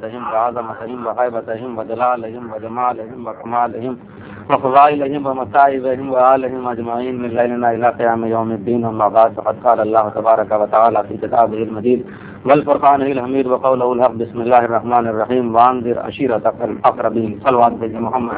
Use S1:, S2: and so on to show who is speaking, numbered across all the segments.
S1: وعظمتهم وعظمتهم وهيبتهم وجلالهم وجمالهم وكمالهم وفضائلهم ومتاعبهم وآلهم أجمعين من ليلنا إلى قيام يوم الدين. أما بعد فقد قال الله تبارك وتعالى في كتابه المجيد والفرقان الحميد وقوله الحق بسم الله الرحمن الرحيم وأنذر عشيرتك الأقربين. صلوات بجے محمد.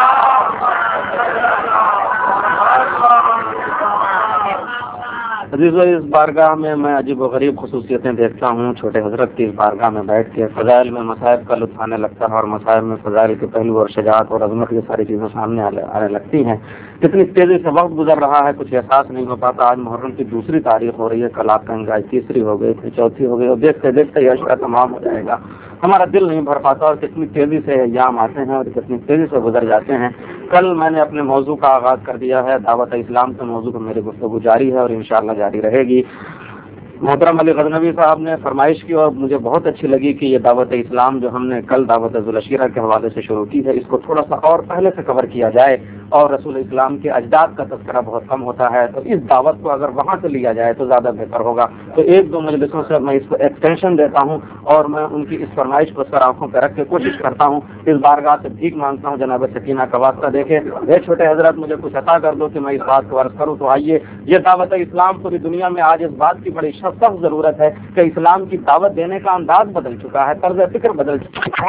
S1: عزیزو، اس بارگاہ میں عجیب و غریب خصوصیتیں دیکھتا ہوں. چھوٹے حضرت کی اس بارگاہ میں بیٹھ کے فضائل میں مصائب کا لطف آنے لگتا ہے، اور مصائب میں فضائل کے پہلو اور شجاعت اور عظمت کی ساری چیزیں سامنے آنے لگتی ہیں. کتنی تیزی سے وقت گزر رہا ہے، کچھ احساس نہیں ہو پاتا. آج محرم کی دوسری تاریخ ہو رہی ہے، کل آپ کہیں گے تیسری ہو گئی، پھر چوتھی ہو گئی، اور دیکھتے دیکھتے یہ عشرہ تمام ہو جائے گا. ہمارا دل نہیں بھر پاتا، اور کتنی تیزی سے ایام آتے ہیں اور کتنی تیزی سے گزر جاتے ہیں. کل میں نے اپنے موضوع کا آغاز کر دیا ہے. دعوت اسلام کے موضوع پر میری گفتگو جاری ہے اور انشاءاللہ جاری رہے گی. محترم علی غزنوی صاحب نے فرمائش کی اور مجھے بہت اچھی لگی کہ یہ دعوت اسلام جو ہم نے کل دعوت ذوالعشیرہ کے حوالے سے شروع کی ہے، اس کو تھوڑا سا اور پہلے سے کور کیا جائے. اور رسول اسلام کے اجداد کا تذکرہ بہت کم ہوتا ہے، تو اس دعوت کو اگر وہاں سے لیا جائے تو زیادہ بہتر ہوگا. تو ایک دو مجلسوں سے میں اس کو ایکسٹینشن دیتا ہوں اور میں ان کی اس فرمائش کو سر آنکھوں پہ رکھ کے کوشش کرتا ہوں، اس بارگاہ سے بھیک مانگتا ہوں جناب سکینہ کا واسطہ دیکھے اے چھوٹے حضرت مجھے کچھ عطا کر دو کہ میں اس بات کو عرض کروں. تو آئیے، یہ دعوت اسلام پوری دنیا میں آج اس بات کی بڑی سخت ضرورت ہے کہ اسلام کی دعوت دینے کا انداز بدل چکا ہے، طرز فکر بدل چکا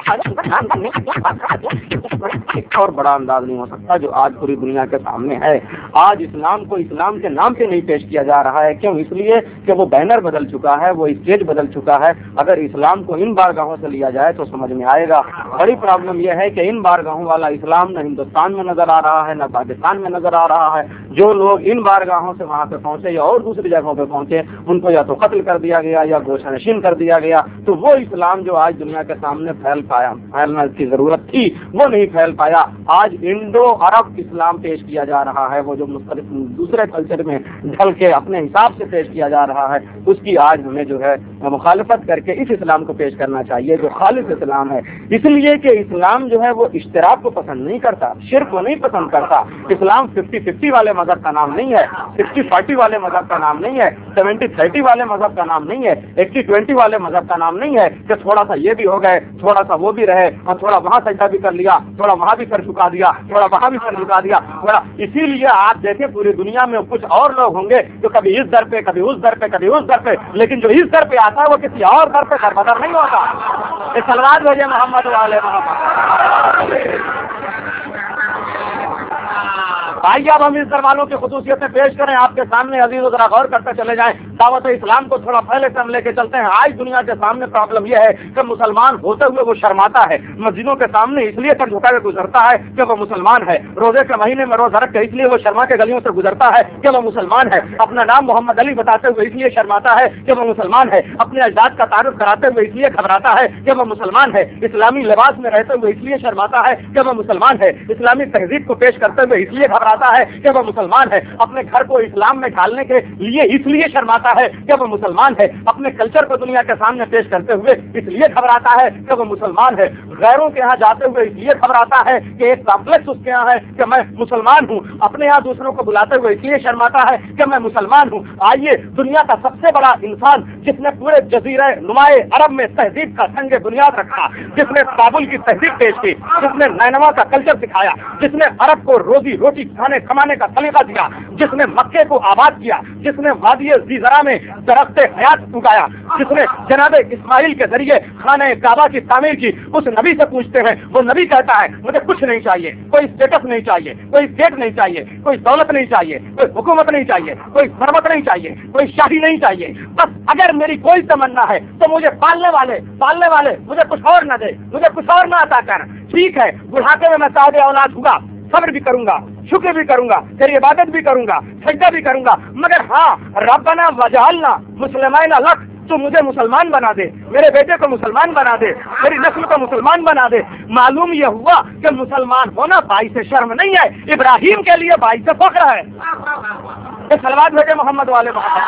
S1: ہے. اور بڑا انداز نہیں ہو سکتا جو آج پوری دنیا کے سامنے ہے. آج اسلام کو اسلام کے نام پہ نہیں پیش کیا جا رہا ہے. کیوں؟ اس لیے کہ وہ بینر بدل چکا ہے، وہ اسٹیج بدل چکا ہے. اگر اسلام کو ان بارگاہوں سے لیا جائے تو سمجھ میں آئے گا. بڑی پرابلم یہ ہے کہ ان بارگاہوں والا اسلام نہ ہندوستان میں نظر آ رہا ہے نہ پاکستان میں نظر آ رہا ہے. جو لوگ ان بارگاہوں سے وہاں پہ پہنچے یا اور دوسری جگہوں پہ پہنچے، ان کو یا تو قتل کر دیا گیا یا گوشہ نشین کر دیا گیا. تو وہ اسلام جو آج دنیا کے سامنے پھیلنا کی ضرورت تھی وہ نہیں پھیل پایا. آج انڈو عرب اسلام پیش کیا جا رہا ہے، وہ جو مختلف دوسرے کلچر میں ڈھل کے اپنے حساب سے پیش کیا جا رہا ہے، اس کی آج ہمیں جو ہے مخالفت کر کے اس اسلام کو پیش کرنا چاہیے جو خالص اسلام ہے. اس لیے کہ اسلام جو ہے وہ اشتراک کو پسند نہیں کرتا، شرک کو نہیں پسند کرتا. اسلام 50-50 والے مذہب کا نام نہیں ہے، 60-40 والے مذہب کا نام نہیں ہے، 70-30 والے مذہب کا نام نہیں ہے، 80-20 والے مذہب کا نام نہیں ہے کہ تھوڑا سا یہ بھی ہو گئے، تھوڑا سا وہ بھی رہے، اور تھوڑا وہاں سجدہ بھی کر لیا، تھوڑا وہاں بھی سر جھکا دیا، تھوڑا وہاں بھی سر جھکا دیا تھوڑا. اسی لیے آپ دیکھیں پوری دنیا میں کچھ اور لوگ ہوں گے جو کبھی اس در پہ کبھی اس در پہ کبھی اس در پہ، لیکن جو اس در پہ آتا ہے وہ کسی اور در پہ دربدر نہیں ہوتا. یہ صلوات بھیجے محمد والے محمد. آئیے اب ہم اس در والوں کی خصوصیتیں پیش کریں آپ کے سامنے. عزیز و ذرا غور کرتے چلے جائیں. دعوت اسلام کو تھوڑا پہلے سے ہم لے کے چلتے ہیں. آج دنیا کے سامنے پرابلم یہ ہے کہ مسلمان ہوتے ہوئے وہ شرماتا ہے. مسجدوں کے سامنے اس لیے سر جھکا کے گزرتا ہے کہ وہ مسلمان ہے. روزے کے مہینے میں روزہ رکھ کے اس لیے وہ شرما کے گلیوں سے گزرتا ہے کہ وہ مسلمان ہے. اپنا نام محمد علی بتاتے ہوئے اس لیے شرماتا ہے کہ وہ مسلمان ہے. اپنے اجداد کا تعارف کراتے ہوئے اس لیے گھبراتا ہے کہ وہ مسلمان ہے. اسلامی لباس میں رہتے ہوئے اس لیے شرماتا ہے کہ وہ مسلمان ہے. اسلامی تہذیب کو پیش کرتے ہوئے اس لیے گھبراتا ہے کہ وہ مسلمان ہے. اپنے گھر کو اسلام میں ڈھالنے کے لیے اس لیے شرماتا ہے کہ وہ مسلمان ہے. اپنے کلچر کو دنیا کے سامنے پیش کرتے ہوئے اس لیے گھبراتا ہے کہ وہ مسلمان ہے. غیروں کے یہاں جاتے ہوئے اس لیے گھبراتا ہے کہ ایک کمپلیکس اس کے یہاں ہے کہ میں مسلمان ہوں. اپنے یہاں دوسروں کو بلاتے ہوئے اس لیے شرماتا ہے کہ میں مسلمان ہوں. آئیے، دنیا کا سب سے بڑا انسان جس نے پورے جزیرہ نمائے عرب میں تہذیب کا سنگ بنیاد رکھا، جس نے کابل کی تہذیب پیش کی، جس نے نینوا کا کلچر سکھایا، جس نے عرب کو روزی روٹی کمانے کا طریقہ دیا، جس نے مکے کو آباد کیا، جس نے وادی زیزرا میں درخت حیات اگایا، جس نے جناب اسماعیل کے ذریعے خانہ کعبہ کی تعمیر کی، اس نبی سے پوچھتے ہیں. وہ نبی کہتا ہے مجھے کچھ نہیں چاہیے، کوئی اسٹیٹس نہیں چاہیے، کوئی اسٹیٹ نہیں چاہیے، کوئی دولت نہیں چاہیے، کوئی حکومت نہیں چاہیے، کوئی ثروت نہیں چاہیے، کوئی شاہی نہیں چاہیے. بس اگر میری کوئی تمنا ہے تو مجھے پالنے والے مجھے کچھ اور نہ دے، مجھے کچھ اور نہ عطا کر. ٹھیک ہے، بڑھاپے میں صاحب اولاد ہوگا، صبر بھی کروں گا، شکر بھی کروں گا، تیری عبادت بھی کروں گا، سجدہ بھی کروں گا، مگر ہاں ربنا وجعلنا مسلمین لک، تو مجھے مسلمان بنا دے، میرے بیٹے کو مسلمان بنا دے، میری نسل کو مسلمان بنا دے. معلوم یہ ہوا کہ مسلمان ہونا باعث شرم نہیں ہے، ابراہیم کے لیے باعث فخر ہے. صلوات بھیجے محمد والے محمد.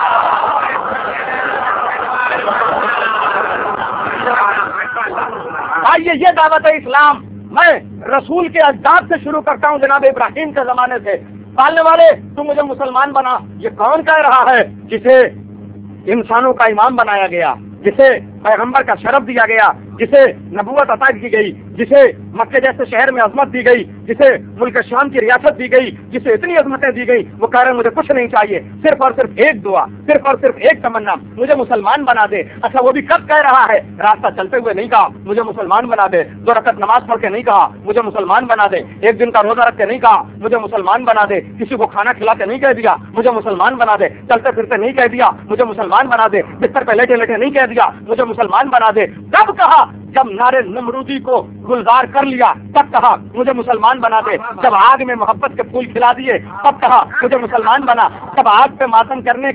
S1: آئیے، یہ دعوت اسلام میں رسول کے اجداد سے شروع کرتا ہوں، جناب ابراہیم کے زمانے سے. پالنے والے تو مجھے مسلمان بنا. یہ کون کہہ رہا ہے؟ جسے انسانوں کا امام بنایا گیا، جسے پیغمبر کا شرف دیا گیا، جسے نبوت عطا کی گئی، جسے مکے جیسے شہر میں عظمت دی گئی، جسے ملک شام کی ریاست دی گئی، جسے اتنی عظمتیں دی گئی، وہ کہہ رہے ہیں مجھے کچھ نہیں چاہیے، صرف اور صرف ایک دعا، صرف اور صرف ایک تمنا، مجھے مسلمان بنا دے۔ اچھا وہ بھی کب کہہ رہا ہے؟ راستہ چلتے ہوئے نہیں کہا مجھے مسلمان بنا دے، 2 رکعت نماز پڑھ کے نہیں کہا مجھے مسلمان بنا دے، 1 دن کا روزہ رکھ کے نہیں کہا مجھے مسلمان بنا دے، کسی کو کھانا کھلا کے نہیں کہہ دیا مجھے مسلمان بنا دے، چلتے پھرتے نہیں کہہ دیا مجھے مسلمان بنا دے، بستر پہ لیٹے لیٹے نہیں کہہ دیا مجھے مسلمان بنا دے۔ کب کہا؟ جب نارے نمرودی کو گلزار کر لیا تب کہا مجھے مسلمان بنا دے، جب آگ میں محبت کے پھول کھلا دیے تب کہا مجھے مسلمان بنا، جب آگ پہ ماتم کرنے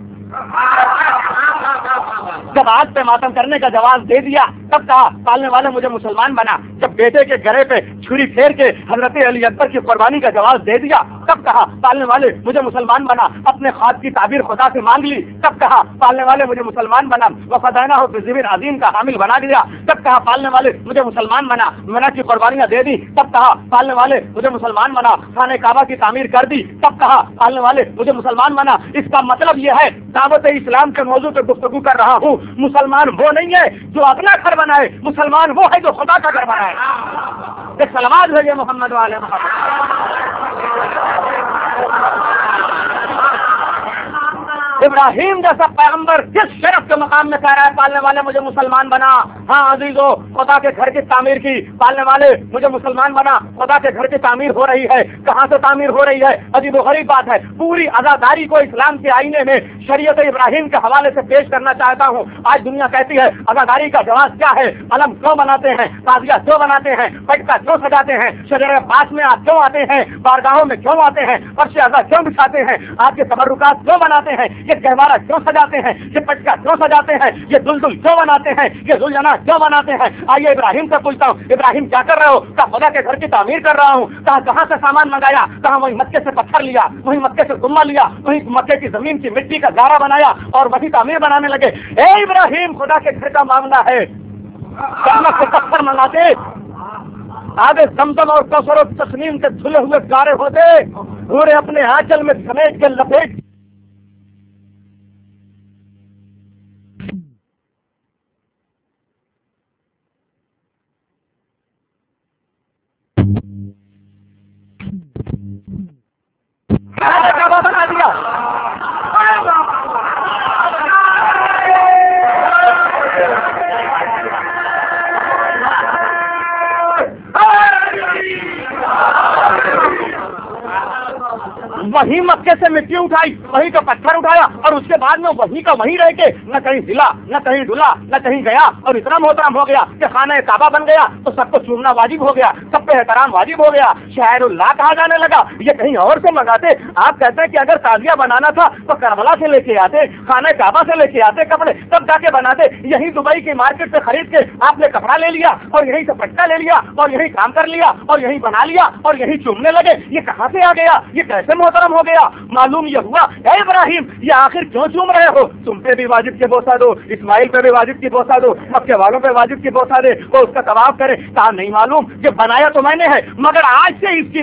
S1: کا جواز دے دیا تب کہا پالنے والے مجھے مسلمان بنا، جب بیٹے کے گھرے پہ چھری پھیر کے حضرت علی اکبر کی قربانی کا جواز دے دیا تب کہا پالنے والے مجھے مسلمان بنا، اپنے خواب کی تعبیر خدا سے مانگ لی تب کہا پالنے والے مجھے مسلمان بنا، وفدانہ ہو بذبح عظیم کا حامل بنا دیا تب کہا پالنے والے مجھے مسلمان بنا، منع کی قربانیاں دے دی تب کہا پالنے والے مجھے مسلمان بنا، خانہ کعبہ کی تعمیر کر دی تب کہا پالنے والے مجھے مسلمان بنا۔ اس کا مطلب یہ ہے دعوت اسلام کے موضوع پہ گفتگو کر رہا ہوں، مسلمان وہ نہیں ہے جو اپنا گھر بنائے، مسلمان وہ ہے جو خدا کا گھر بنائے۔ ایک سلوات بھیجیے محمد والے محمد۔ ابراہیم جیسا پیغمبر جس شرف کے مقام میں کہہ رہا ہے پالنے والے مجھے مسلمان بنا، ہاں عزیزو خدا کے گھر کی تعمیر کی، پالنے والے مجھے مسلمان بنا، خدا کے گھر کی تعمیر ہو رہی ہے، کہاں سے تعمیر ہو رہی ہے؟ عجیب و غریب بات ہے، پوری عزاداری کو اسلام کے آئینے میں شریعت ابراہیم کے حوالے سے پیش کرنا چاہتا ہوں۔ آج دنیا کہتی ہے عزاداری کا جواز کیا ہے، علم کیوں بناتے ہیں، تازیہ کیوں بناتے ہیں، پٹکا کیوں سجاتے ہیں، شجر پاس میں آپ کیوں آتے ہیں، بارگاہوں میں کیوں آتے ہیں، فرش عزا کیوں بچھاتے ہیں، آپ کے تبرکات کیوں بناتے ہیں، یہ گہوارہ کیوں سجاتے ہیں، یہ پٹکا کیوں سجاتے ہیں، یہ دلدل کیوں بناتے ہیں، یہ ذوالجناح کیوں بناتے ہیں؟ آئیے ابراہیم سے پوچھتا ہوں، ابراہیم کیا کر رہے ہو؟ کہا خدا کے گھر کی تعمیر کر رہا ہوں۔ کہاں سے سامان منگایا؟ کہاں وہیں مکے سے پتھر لیا، وہیں مکے سے گما لیا، وہیں مکے کی زمین کی مٹی کا گارا بنایا اور وہی تعمیر بنانے لگے۔ اے ابراہیم خدا کے گھر کا معاملہ ہے، جنت سے پتھر منگاتے، آگے زمزم اور کوثر و تسنیم کے دھلے ہوئے گارے ہوتے، پورے اپنے آنچل میں سمیٹ کے لپیٹ بنا دیا۔ وہی مکے سے مٹی اٹھائی، وہی کا پتھر اٹھایا اور اس کے بعد میں وہی کا وہیں رہ کے نہ کہیں ہلا، نہ کہیں ڈلا، نہ کہیں گیا اور اتنا محترم ہو گیا کہ خانہ کعبہ بن گیا تو سب کو چومنا واجب ہو گیا، سب پہ احترام واجب ہو گیا، شاعر اللہ کہا جانے لگا۔ یہ کہیں اور سے منگاتے؟ آپ کہتے ہیں کہ اگر تعزیہ بنانا تھا تو کربلا سے لے کے آتے، خانہ کعبہ سے لے کے آتے کپڑے، تب جا کے بناتے۔ یہی دبئی کی مارکیٹ سے خرید کے آپ نے کپڑا لے لیا اور یہی سے پٹکا لے لیا اور یہی کام کر لیا اور یہی بنا لیا اور یہی چومنے لگے۔ یہ کہاں سے آ گیا؟ یہ کیسے محترم ہو گیا؟ معلوم یہ ہوا اے ابراہیم یہ آخر کیوں چوم رہے ہو؟ تم پہ بھی واجب کی بوسہ دو، اسماعیل پہ بھی واجب کی بوسہ دو، مکے والوں پہ واجب کی بوسہ دے، وہ اس کا طواف کرے۔ کہا نہیں معلوم، یہ بنایا تو میں نے ہے مگر آج سے اس کی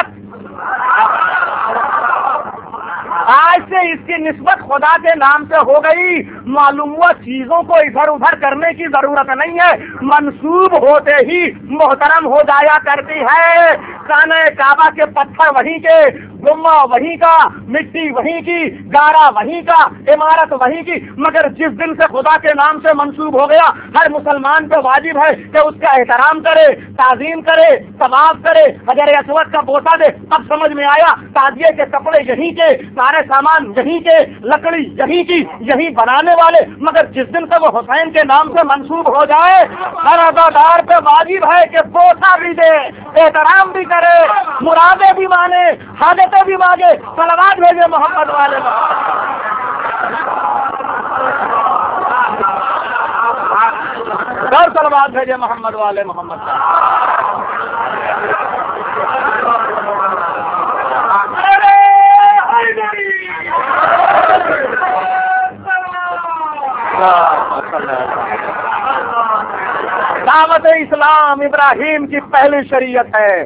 S1: نسبت خدا کے نام سے ہو گئی۔ معلوم ہوا چیزوں کو ادھر ادھر کرنے کی ضرورت نہیں ہے، منسوب ہوتے ہی محترم ہو جایا کرتی ہے۔ خانہ کعبہ کے پتھر وہیں کے، گما وہیں کا، مٹی وہیں کی، گارا وہیں کا، عمارت وہیں کی، مگر جس دن سے خدا کے نام سے منسوب ہو گیا ہر مسلمان پہ واجب ہے کہ اس کا احترام کرے، تعظیم کرے، طواف کرے، حجر اسود کا بوسہ دے۔ اب سمجھ میں آیا تعزیے کے کپڑے یہیں کے، سارے سامان یہیں کے، لکڑی یہیں کی، یہیں بنانے والے، مگر جس دن سے وہ حسین کے نام سے منسوب ہو جائے ہر عزادار پہ واجب ہے کہ بوسہ بھی دے، احترام بھی کرے، مرادیں بھی مانے، حاجتیں بھی مانگے۔ صلوات بھیجے محمد والے اور صلوات بھیجے محمد والے محمد۔ دعوت اسلام ابراہیم کی پہلی شریعت ہے،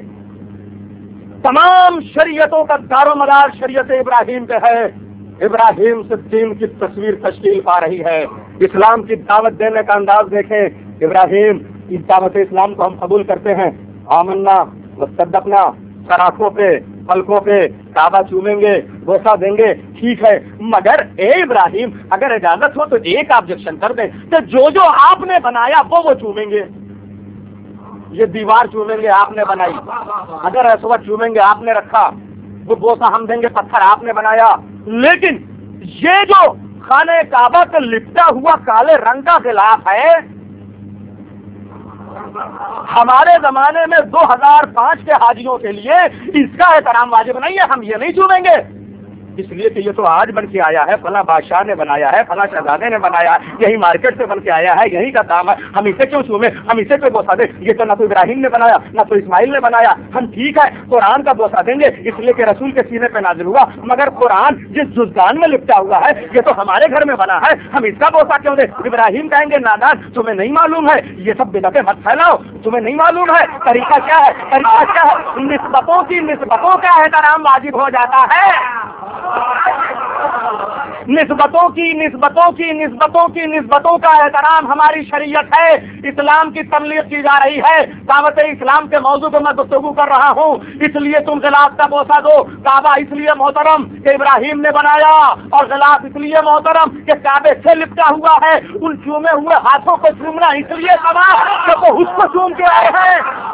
S1: تمام شریعتوں کا دار و مدار شریعت ابراہیم پہ ہے۔ ابراہیم سے دین کی تصویر تشکیل پا رہی ہے۔ اسلام کی دعوت دینے کا انداز دیکھیں، ابراہیم اس دعوت اسلام کو ہم قبول کرتے ہیں، آمنا وصدقنا، سر آنکھوں پہ پلکوں پہ کعبہ چومیں گے، بوسہ دیں گے، ٹھیک ہے، مگر اے ابراہیم اگر اجازت ہو تو ایک آبجیکشن کر دیں کہ جو آپ نے بنایا وہ چومیں گے. یہ دیوار چومیں گے آپ نے بنائی، اگر اسود چومیں گے آپ نے رکھا، وہ بوسہ ہم دیں گے پتھر آپ نے بنایا، لیکن یہ جو خانہ کعبہ سے لپٹا ہوا کالے رنگ کا غلاف ہے، ہمارے زمانے میں 2005 کے حاجیوں کے لیے اس کا احترام واجب نہیں ہے، ہم یہ نہیں چومیں گے، اس لیے کہ یہ تو آج بن کے آیا ہے، فلاں بادشاہ نے بنایا ہے، فلاں شہزادے نے بنایا ہے، یہی مارکیٹ سے بن کے آیا ہے، یہی کا کام ہے، ہم اسے کیوں چومیں، ہم اسے کوئی بوسہ دیں؟ یہ تو نہ تو ابراہیم نے بنایا نہ تو اسماعیل نے بنایا، ہم ٹھیک ہے قرآن کا بوسہ دیں گے اس لیے کہ رسول کے سینے پہ نازل ہوا، مگر قرآن جس جزدان میں لپٹا ہوا ہے یہ تو ہمارے گھر میں بنا ہے، ہم اس کا بوسہ کیوں دیں؟ ابراہیم کہیں گے نادان تمہیں نہیں معلوم ہے، یہ سب بدعتیں مت پھیلاؤ، تمہیں نہیں معلوم ہے طریقہ کیا ہے، طریقہ کیا ہے، نسبتوں کا احترام واجب ہو جاتا ہے، نسبتوں کا احترام ہماری شریعت ہے، اسلام کی تبلیغ کی جا رہی ہے، دعوت اسلام کے موضوع پہ میں گفتگو کر رہا ہوں، اس لیے تم غلاف کا بوسہ دو، کعبہ اس لیے محترم کہ ابراہیم نے بنایا، اور غلاف اس لیے محترم کہ کعبے سے لپٹا ہوا ہے، ان چومے ہوئے ہاتھوں کو چومنا اس لیے ثواب کہ وہ اس کو چوم کے آئے ہیں،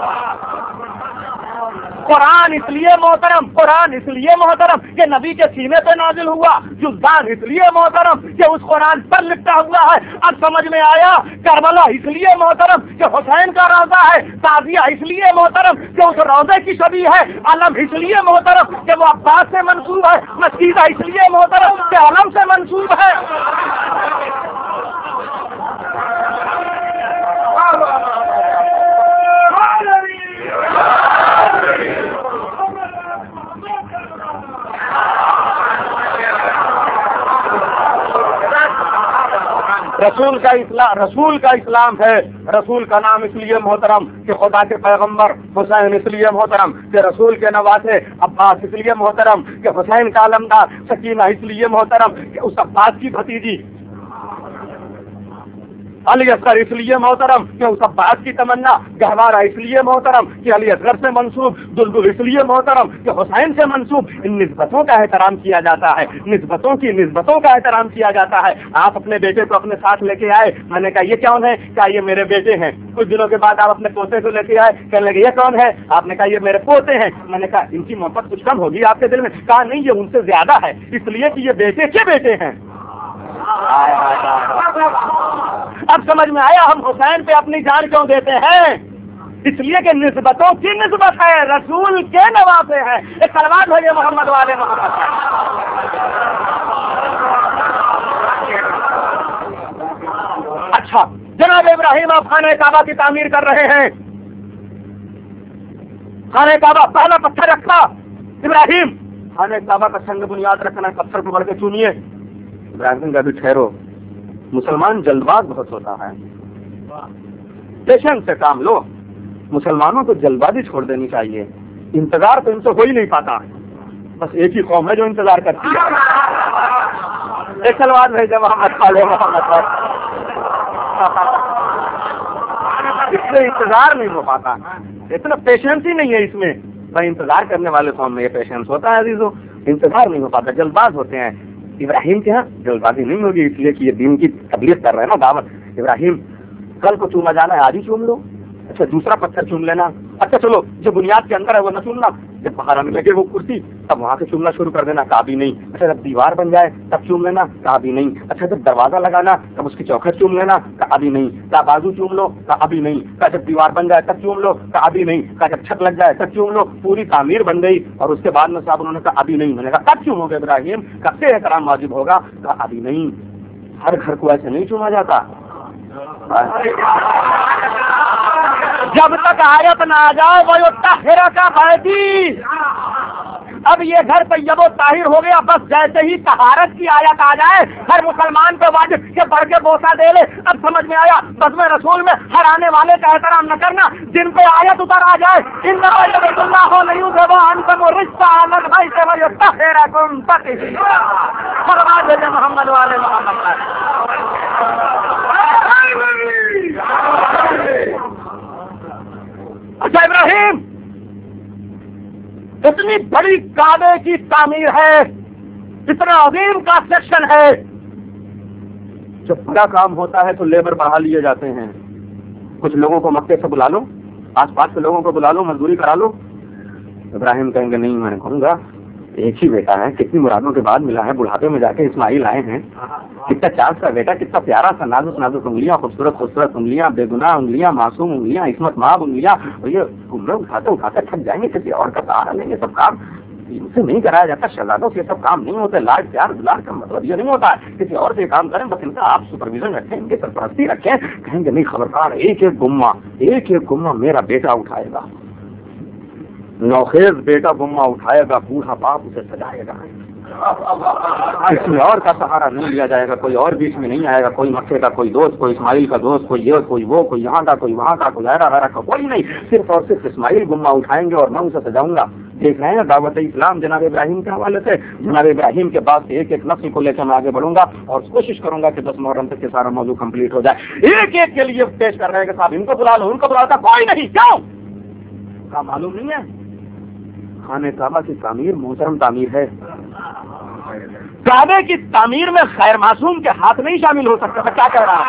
S1: قرآن اس لیے محترم کہ نبی کے سینے پہ نازل ہوا، جزدان اس لیے محترم کہ اس قرآن پر لپٹا ہوا ہے، اب سمجھ میں آیا، کربلا اس لیے محترم کہ حسین کا روضہ ہے، تعزیہ اس لیے محترم کہ اس روضے کی شبیہ ہے، علم اس لیے محترم کہ وہ عباس سے منسوب ہے، مسجدہ اس لیے محترم کہ علم سے منسوب ہے. رسول کا اسلام ہے، رسول کا نام اس لیے محترم کہ خدا کے پیغمبر، حسین اس لیے محترم کہ رسول کے نواسے، عباس اس لیے محترم کہ حسین کا علمدار، سکینہ اس لیے محترم کہ اس عباس کی بھتیجی، علی اصغر اس لیے محترم کہ اس عباس کی تمنا، گہوارہ اس لیے محترم کہ علی اصغر سے منسوب، دلدل اس لیے محترم کہ حسین سے منسوب. ان نسبتوں کا احترام کیا جاتا ہے، نسبتوں کا احترام کیا جاتا ہے. آپ اپنے بیٹے کو اپنے ساتھ لے کے آئے، میں نے کہا یہ کون ہے؟ کہا یہ میرے بیٹے ہیں. کچھ دنوں کے بعد آپ اپنے پوتے کو لے کے آئے، کہنے لگے یہ کون ہے؟ آپ نے کہا یہ میرے پوتے ہیں. میں نے کہا ان کی محبت کچھ کم ہوگی آپ کے دل میں؟ کہا نہیں، یہ ان سے زیادہ ہے، اس لیے کہ یہ بیٹے کے بیٹے ہیں. اب سمجھ میں آیا ہم حسین پہ اپنی جان کیوں دیتے ہیں؟ اس لیے کہ نسبتوں کی نسبت ہے، رسول کے نواسے ہیں. ایک کلمات ہے یہ محمد والے محمد. اچھا جناب ابراہیم آپ خانہ کعبہ کی تعمیر کر رہے ہیں، خانہ کعبہ پہلا پتھر رکھا ابراہیم، خانہ کعبہ کا سنگ بنیاد رکھنا، پتھر کو بڑھ کے چنیے. ابراہیم کا بھی ٹھہرو، مسلمان جلد باز بہت ہوتا ہے، پیشنس سے کام لو. مسلمانوں کو جلد بازی چھوڑ دینی چاہیے، انتظار تو ان سے ہو ہی نہیں پاتا، بس ایک ہی قوم ہے جو انتظار کرتی ہے. ایک سلوات بھیجے محمد محمد، اس سے انتظار نہیں ہو پاتا، اتنا پیشنس ہی نہیں ہے اس میں. بھائی انتظار کرنے والے قوم میں یہ پیشنس ہوتا ہے عزیزو، انتظار نہیں ہو پاتا، جلد باز ہوتے ہیں. ابراہیم کے ہاں جلد بازی نہیں ہوگی، اس لیے کہ یہ دین کی تبلیغ کر رہے ہیں نا، دعوت. ابراہیم کل کو چوما جانا ہے آج ہی چوم لو، اچھا دوسرا پتھر چوم لینا، اچھا چلو جو بنیاد کے اندر ہے وہ نہ چومنا، جب باہر آنے لگے وہ کرسی تب وہاں سے چومنا شروع کر دینا، کہا بھی نہیں. اچھا جب دیوار بن جائے تب چوم لینا، کہا بھی نہیں. اچھا جب دروازہ لگانا تب اس کی چوکھٹ چوم لینا، کہا بھی نہیں. کہا بازو چوم لو، کہا بھی نہیں. کہا جب دیوار بن جائے تب چوم لو، کہا بھی نہیں. کہا جب چھت لگ جائے تب چوم لو. پوری تعمیر بن گئی اور اس کے بعد میں صاحب انہوں نے کہا ابھی نہیں. میں نے کہا کب چومو گے ابراہیم، کب سے احترام واجب ہوگا؟ کہا ابھی نہیں. ہر گھر کو ایسے نہیں چوما جاتا، جب تک آیت نہ آ جائے وہ طاہرہ کا بیتی. اب یہ گھر طیب و طاہر ہو گیا، بس جیسے ہی طہارت کی آیت آ جائے ہر مسلمان پہ واجب کہ بڑھ کے بوسہ دے لے. اب سمجھ میں آیا، بزم رسول میں ہر آنے والے کا احترام نہ کرنا، جن پہ آیت اتر آ جائے محمد والے محمد. اچھا ابراہیم، اتنی بڑی کعبے کی تعمیر ہے، اتنا عظیم کا سیکشن ہے، جب بڑا کام ہوتا ہے تو لیبر بڑھا لیے جاتے ہیں. کچھ لوگوں کو مکے سے بلا لو، آس پاس کے لوگوں کو بلا لو، مزدوری کرا لو. ابراہیم کہیں گے نہیں، میں کہوں گا ایک ہی بیٹا ہے، کتنی مرادوں کے بعد ملا ہے، بڑھاپے میں جا کے اسماعیل آئے ہیں، کتنا چاند کا بیٹا، کتنا پیارا سا، نازک نازک انگلیاں، خوبصورت خوبصورت انگلیاں، بے گناہ انگلیاں، معصوم انگلیاں، عصمت مآب انگلیاں. یہ لوگ اٹھاتے تھک جائیں گے، کسی اور کا سہارا لیں گے. سب کام ان سے نہیں کرایا جاتا، شہزادوں سے یہ سب کام نہیں ہوتے. لاڈ پیار دلار کا مطلب یہ نہیں ہوتا ہے کسی اور سے کام کریں، بس ان کا آپ سپرویژن رکھیں، ان کی سرپرستی رکھیں. کہیں گے نہیں، خبردار، ایک ایک گمہ میرا بیٹا اٹھائے گا، نوخیز بیٹا گمہ اٹھائے گا، بوڑھا باپ اسے سجائے گا. کسی اور کا سہارا نہیں لیا جائے گا، کوئی اور بیچ میں نہیں آئے گا، کوئی مکے کا کوئی دوست، کوئی اسماعیل کا دوست، کوئی یہ کوئی وہ، کوئی یہاں کا کوئی وہاں کا، کوئی ایرا کا کوئی نہیں. صرف اور صرف اسماعیل گمہ اٹھائیں گے اور میں اسے سجاؤں گا. دیکھ رہے ہیں دعوت اسلام جناب ابراہیم کے حوالے سے. جناب ابراہیم کے بعد سے ایک ایک نسل کو لے کر میں آگے بڑھوں گا اور کوشش کروں گا کہ 10 محرم تک کے سارا موضوع کمپلیٹ ہو جائے. ایک ایک کے لیے پیش کر رہے ہیں کہ صاحب ان کو بلا لو، ان کو بلا، کوئی نہیں. کیوں کا معلوم نہیں ہے؟ خانہ کعبہ کی تعمیر محترم تعمیر ہے. کعبے کی تعمیر میں خیر معصوم کے ہاتھ نہیں شامل ہو سکتا. کیا کہہ رہا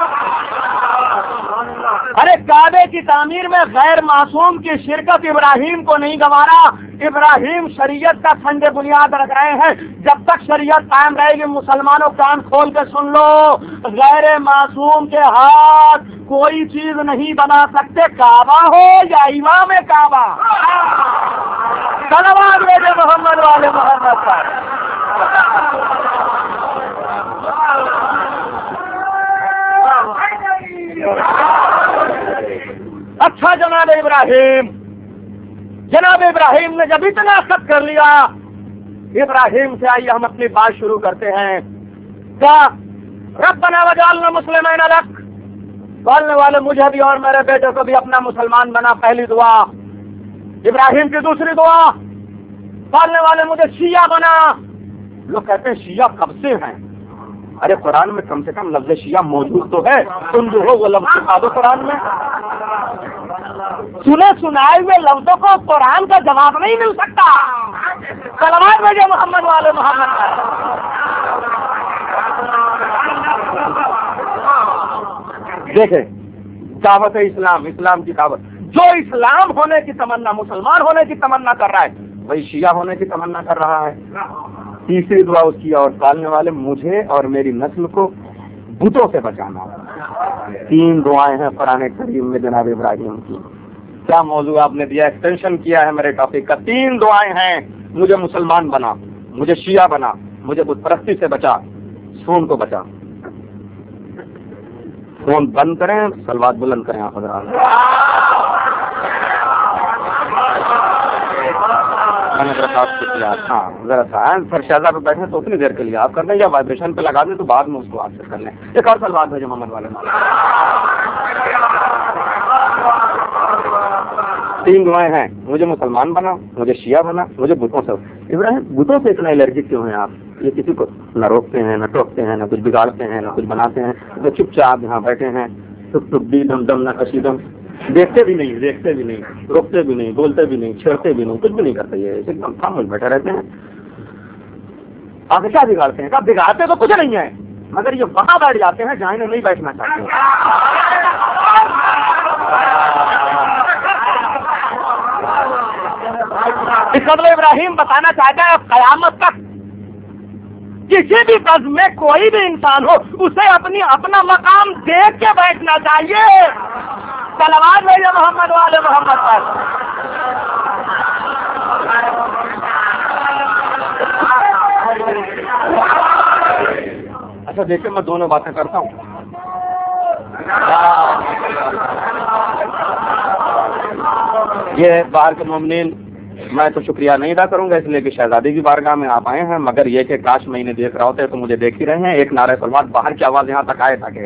S1: ارے کعبے کی تعمیر میں غیر معصوم کی شرکت ابراہیم کو نہیں گوارا. ابراہیم شریعت کا سنگ بنیاد رکھ رہے ہیں. جب تک شریعت قائم رہے گی مسلمانوں کان کھول کے سن لو، غیر معصوم کے ہاتھ کوئی چیز نہیں بنا سکتے، کعبہ ہو یا امام کعبہ. صلوات میرے محمد والے محمد پر. اچھا جناب ابراہیم نے جب اتنا سب کر لیا، ابراہیم سے آئیے ہم اپنی بات شروع کرتے ہیں. کیا ربنا وجعلنا مسلمین لک، بولنے والے مجھے بھی اور میرے بیٹے کو بھی اپنا مسلمان بنا، پہلی دعا. ابراہیم کی دوسری دعا، بولنے والے مجھے شیعہ بنا. لوگ کہتے ہیں شیعہ کب سے ہیں؟ ارے قرآن میں کم سے کم لفظ شیعہ موجود تو ہے، تم جو ہو وہ لفظ دکھا دو قرآن میں. سنے سنائے ہوئے لفظوں کو قرآن کا جواب نہیں مل سکتا. صلوات بھیجے محمد والے محمد. دیکھیں دعوت اسلام، اسلام کی دعوت، جو اسلام ہونے کی تمنا، مسلمان ہونے کی تمنا کر رہا ہے وہی شیعہ ہونے کی تمنا کر رہا ہے. تیسری دعا اس کی، اور پالنے والے مجھے اور میری نسل کو بتوں سے بچانا. 3 دعائیں ہیں قرآن کریم میں جناب ابراہیم کی. کیا موضوع آپ نے دیا، ایکسٹینشن کیا ہے میرے ٹاپک کا. 3 دعائیں ہیں، مجھے مسلمان بنا، مجھے شیعہ بنا، مجھے بت پرستی سے بچا، فون کو بچا. فون بند کریں، صلوات بلند کریں آپ حضرات. ہاں ذرا سا پھر شہزاد پہ بیٹھے تو اتنی دیر کے لیے آپ کر لیں، یا وائبریشن پہ لگا دیں تو بعد میں اس کو آنسر کر لیں. ایک اور صلوات بھیجو محمد والے. 3 دعائیں ہیں، مجھے مسلمان بنا، مجھے شیعہ بنا، مجھے بتوں سے. ابراہیم بتوں سے اتنا الرجک کیوں ہیں آپ؟ یہ کسی کو نہ روکتے ہیں، نہ ٹوکتے ہیں، نہ کچھ بگاڑتے ہیں، نہ کچھ بناتے ہیں. تو چپ چاپ یہاں بیٹھے ہیں، ٹک ٹک دی دم دم نہ کشیدم، دیکھتے بھی نہیں، دیکھتے بھی نہیں، روکتے بھی نہیں، بولتے بھی نہیں، چھیڑتے بھی نہیں، کچھ بھی نہیں کرتے. یہ ایک دم خاموش بیٹھے رہتے ہیں. آپ کیا بگاڑتے ہیں؟ کیا بگاڑتے تو کچھ نہیں ہے، مگر یہ وہاں بیٹھ جاتے ہیں جہاں نہیں بیٹھنا چاہتے. اس قبل ابراہیم بتانا چاہتا ہے قیامت تک کسی بھی بز میں کوئی بھی انسان ہو اسے اپنا مقام دیکھ کے بیٹھنا چاہیے. صلوات بھیجے محمد والے محمد پر. اچھا دیکھیں میں دونوں باتیں کرتا ہوں. یہ باہر کے مومنین، میں تو شکریہ نہیں ادا کروں گا اس لیے کہ شہزادی کی بارگاہ میں آپ آئے ہیں، مگر یہ کہ کاش میں انہیں دیکھ رہا ہوتے تو مجھے دیکھ ہی رہے ہیں. ایک نعرہ صلوات باہر کی آواز یہاں تک آئے تاکہ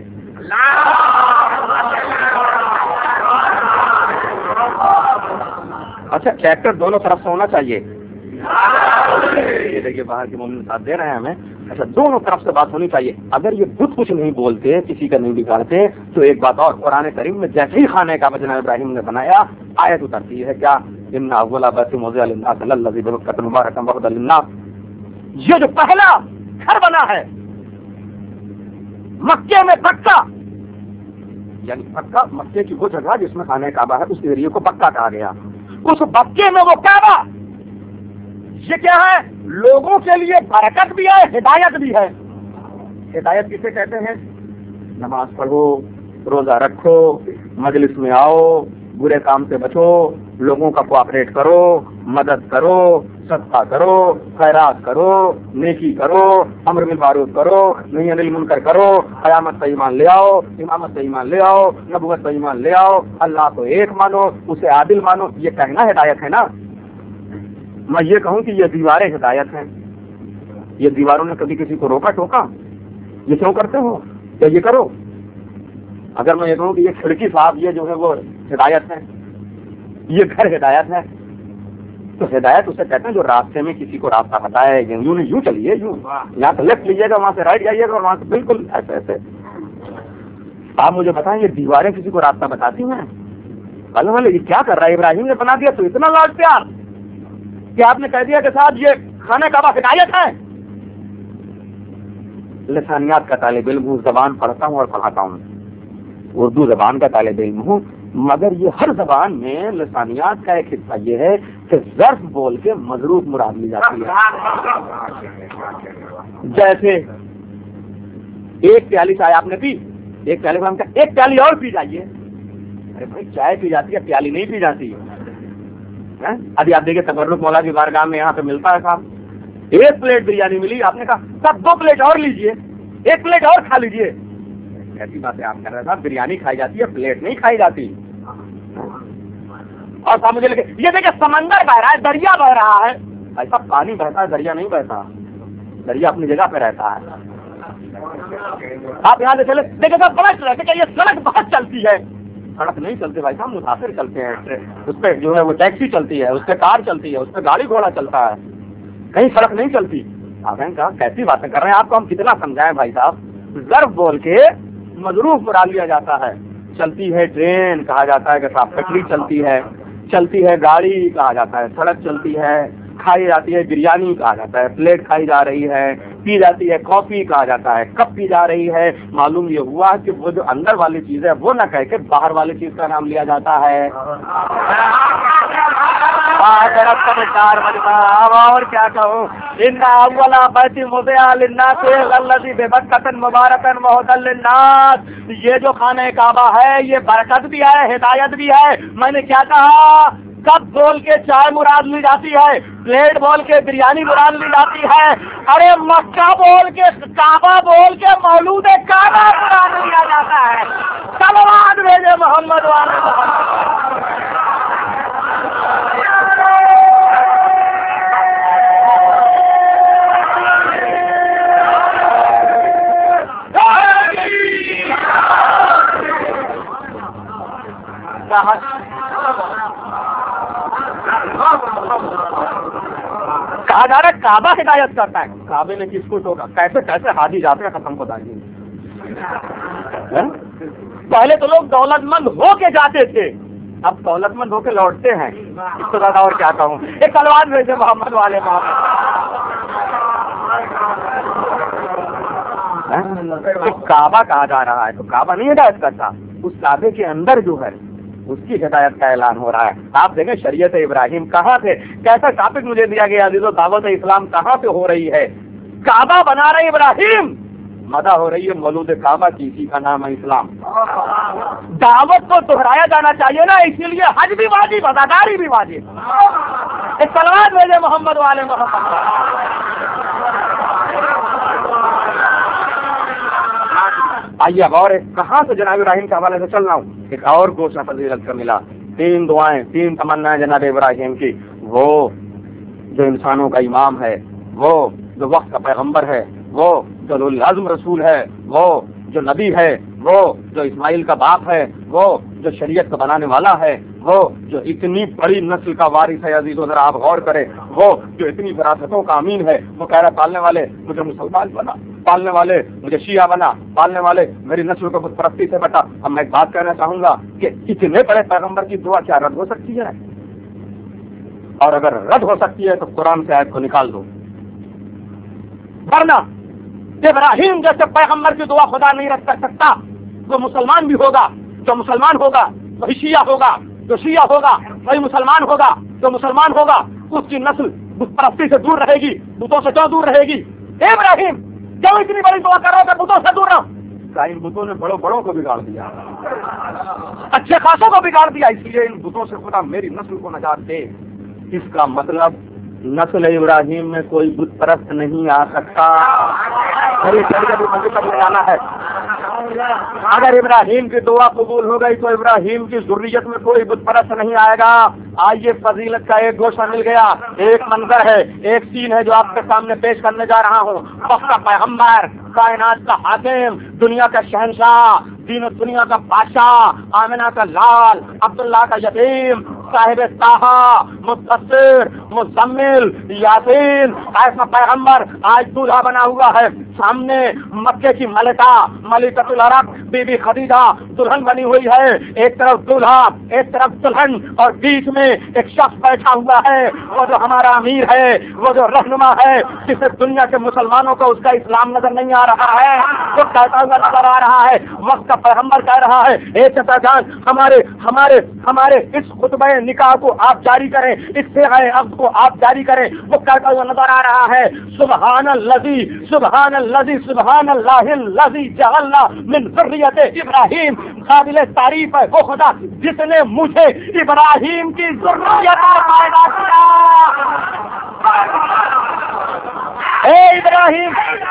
S1: اچھا ٹریکٹر دونوں طرف سے ہونا چاہیے. یہ دیکھیے باہر کے مومن ساتھ دے رہے ہیں ہمیں. اچھا دونوں طرف سے بات ہونی چاہیے. اگر یہ بت کچھ نہیں بولتے, کسی کا نہیں بگاڑتے, تو ایک بات اور, قرآن کریم میں جیسے ہی خانہ کعبہ جناب ابراہیم نے بنایا آیت اترتی ہے کیا, ان اول بیت وضع للناس الذی ببکۃ مبارکا وہدی للناس. یہ جو پہلا گھر بنا ہے مکے میں پکا, یعنی پکا مکے کی وہ جگہ جس میں خانہ کعبہ ہے اس ایریے کو پکا کہا گیا. اس مکے میں وہ کعبہ یہ کیا ہے, لوگوں کے لیے برکت بھی ہے, ہدایت بھی ہے. ہدایت کسے کہتے ہیں؟ نماز پڑھو, روزہ رکھو, مجلس میں آؤ, برے کام سے بچو, لوگوں کا کوآپریٹ کرو, مدد کرو, صدقہ کرو, خیرات کرو, نیکی کرو, امر بالمعروف کرو, نہی عن المنکر کرو, قیامت پہ ایمان لے آؤ, امامت پہ ایمان لے آؤ, نبوت پہ ایمان لے آؤ, اللہ کو ایک مانو, اسے عادل مانو. یہ کہنا ہدایت ہے نا. میں یہ کہوں کہ یہ دیواریں ہدایت ہیں. یہ دیواروں نے کبھی کسی کو روکا ٹوکا؟ یہ کیوں کرتے ہو کہ یہ کرو؟ اگر میں یہ کہوں کہ یہ کھڑکی صاحب یہ جو ہے وہ ہدایت ہے, یہ گھر ہدایت ہے, تو ہدایت اسے کہتے ہیں جو راستے میں کسی کو راستہ بتائے, یوں نہیں, یوں چلیے, یوں یہاں سے لیفٹ لیجیے گا, وہاں سے رائٹ جائیے گا, اور وہاں سے بالکل ایسے ایسے. آپ مجھے بتائیں یہ دیواریں کسی کو راستہ بتاتی ہیں؟ بھلے یہ کیا کر رہا ہے, ابراہیم نے بنا دیا تو اتنا لاڈ پیار کہ آپ نے کہہ دیا کہ صاحب یہ خانہ کعبہ ہدایت ہے. لسانیات کا طالب علم ہوں, زبان پڑھتا ہوں اور پڑھاتا ہوں, اردو زبان کا طالب علم ہوں, مگر یہ ہر زبان میں لسانیات کا ایک حصہ یہ ہے کہ ظرف بول کے مضروف مراد لی جاتی ہے. جیسے ایک پیالی چائے آپ نے پی, ایک پیالے کو ہم کہا ایک پیالی اور پی جائیے. ارے بھائی چائے پی جاتی ہے, پیالی نہیں پی جاتی. ابھی آپ دیکھیں تبرک مولا کی بارگاہ میں یہاں پہ ملتا ہے صاحب, ایک پلیٹ بریانی ملی, آپ نے کہا صاحب 2 پلیٹ اور لیجئے, 1 پلیٹ اور کھا لیجئے. ایسی باتیں آپ کر رہے ہیں صاحب, بریانی کھائی جاتی ہے, پلیٹ نہیں کھائی جاتی. اور صاحب مجھے لگے یہ دیکھیں سمندر بہ رہا ہے, دریا بہ رہا ہے. ایسا پانی بہتا ہے, دریا نہیں بہتا. دریا اپنی جگہ پہ رہتا ہے. آپ یہاں سے چلے دیکھیں صاحب بڑا رہتے کہ یہ سڑک بہت چلتی ہے. سڑک نہیں چلتے بھائی صاحب, مسافر چلتے ہیں, اس پہ جو ہے وہ ٹیکسی چلتی ہے, اس پہ کار چلتی ہے, اس پہ گاڑی گھوڑا چلتا ہے, کہیں سڑک نہیں چلتی. آپ نے کہا کیسی باتیں کر رہے ہیں, آپ کو ہم کتنا سمجھائیں بھائی صاحب. ظرف بول کے مضروف مراد لیا جاتا ہے. چلتی ہے ٹرین کہا جاتا ہے کہ صاحب پٹری چلتی ہے, چلتی ہے گاڑی کہا جاتا ہے, سڑک چلتی ہے, کھائی جاتی ہے بریانی کہا جاتا ہے, پلیٹ کھائی جا رہی ہے, پی جاتی ہے کافی کہا جاتا ہے, کب پی جا رہی ہے. معلوم یہ ہوا کہ وہ جو اندر والی چیز ہے وہ نہ کہہ کے باہر والی چیز کا نام لیا جاتا ہے. اور کیا کہوں, ان اول بیت وضع للناس الذی ببکۃ مبارکا وہدی للناس. یہ جو خانہ کعبہ ہے یہ برکت بھی ہے, ہدایت بھی ہے. میں نے کیا کہا, کب بول کے چائے مراد لی جاتی ہے, پلیٹ بول کے بریانی مراد لی جاتی ہے. ارے مکہ بول کے, کعبہ بول کے مولود کعبہ مراد لیا جاتا ہے. صلوات بھیجے محمد والے محمد. کہا جا رہا ہے کعبہ ہدایت کرتا ہے. کعبے نے کس کو ٹوکا, کیسے کیسے حاجی جاتے ہیں ختم کو دائیں. پہلے تو لوگ دولت مند ہو کے جاتے تھے, اب دولت مند ہو کے لوٹتے ہیں. اس کو زیادہ اور کیا کہوں. ایک تلوار بھیجے محمد والے تو کعبہ کہا جا رہا ہے, تو کعبہ نہیں ہدایت کرتا, اس کعبے کے اندر جو ہے اس کی ہدایت کا اعلان ہو رہا ہے. آپ دیکھیں شریعت ابراہیم کہاں سے, کیسا ٹاپک مجھے دیا گیا عزیزو, دعوت اسلام کہاں پہ ہو رہی ہے. کعبہ بنا رہے ابراہیم, مدح ہو رہی ہے مولود کعبہ کی, اسی کا نام ہے اسلام. دعوت کو دہرایا جانا چاہیے نا, اسی لیے حج بھی واجب, اداکاری بھی واجب. ایک صلوات بھیجے محمد والے محمد. آئیے اب اور کہاں سے جناب ابراہیم کے حوالے سے چل رہا ہوں. ایک اور گوشہ فضیلت کا ملا, 3 دعائیں, 3 تمنا جناب ابراہیم کی. وہ جو انسانوں کا امام ہے, وہ جو وقت کا پیغمبر ہے, وہ جو اولو العزم رسول ہے, وہ جو نبی ہے, وہ جو اسماعیل کا باپ ہے, وہ جو شریعت کا بنانے والا ہے، وہ جو اتنی بڑی نسل کا وارث ہے عزیزو، ذرا آپ غور کریں، وہ جو اتنی وراثتوں کا امین ہے، وہ کہہ رہا ہے پالنے والے مجھے مسلمان بنا، پالنے والے مجھے شیعہ بنا، پالنے والے میری نسل کو بت پرستی سے بچا۔ اب میں ایک بات کہنا چاہوں گا کہ اتنے بڑے پیغمبر کی دعا کیا رد ہو سکتی ہے؟ اور اگر رد ہو سکتی ہے تو قرآن سے آیت کو نکال دو، ورنہ ابراہیم جیسے پیغمبر کی دعا خدا نہیں رد کر سکتا۔ جو مسلمان بھی ہوگا، جو مسلمان ہوگا وہی شیعہ ہوگا، جو شیعہ ہوگا وہی مسلمان ہوگا، جو مسلمان ہوگا اس کی نسل بت پرستی سے دور رہے گی۔ بتوں سے کیوں دور رہے گی؟ ابراہیم کیوں اتنی بڑی دعا کر رہا کہ بتوں سے دور رہو؟ ان بتوں نے بڑوں کو بگاڑ دیا، اچھے خاصوں کو بگاڑ دیا، اس لیے ان بتوں سے خدا میری نسل کو نجات دے۔ اس کا مطلب نسل ابراہیم میں کوئی بت پرست نہیں آ سکتا۔ جانا ہے اگر ابراہیم کی دعا قبول ہو گئی تو ابراہیم کی ذریت میں کوئی بت پرست نہیں آئے گا۔ آئیے فضیلت کا ایک گوشہ مل گیا، ایک منظر ہے، ایک سین ہے جو آپ کے سامنے پیش کرنے جا رہا ہوں۔ وقت کا پیغمبر، کائنات کا حاکم، دنیا کا شہنشاہ، دین و دنیا کا بادشاہ، آمنہ کا لال، عبداللہ کا یتیم، صاحب طٰہٰ، مدثر، مزمل، یاسین، ایسا پیغمبر آج دولہا بنا ہوا ہے۔ سامنے مکے کی ملکہ ملکۃ العرب بی بی خدیجہ دلہن بنی ہوئی ہے، ایک طرف دولہا ایک طرف دلہن، اور بیچ میں ایک شخص بیٹھا ہوا ہے، وہ جو ہمارا امیر ہے، وہ جو رہنما ہے، جسے دنیا کے مسلمانوں کو اس کا اسلام نظر نہیں آ رہا ہے، وہ کہتا ہوا نظر آ رہا ہے۔ وقت کا پیغمبر کہہ رہا ہے، اے چچا جان، ہمارے اس خطبہ نکاح کو آپ جاری کریں، اس صیغہ عقد کو آپ جاری کریں۔ وہ کہتا ہوا نظر آ رہا ہے، سبحان الذی سبحان الذی سبحان اللہ الذی جعلنا من ذریۃ ابراہیم۔ قابل تعریف ہے وہ خدا جس نے مجھے ابراہیم کی ذریت میں پیدا کیا۔ اے ابراہیم،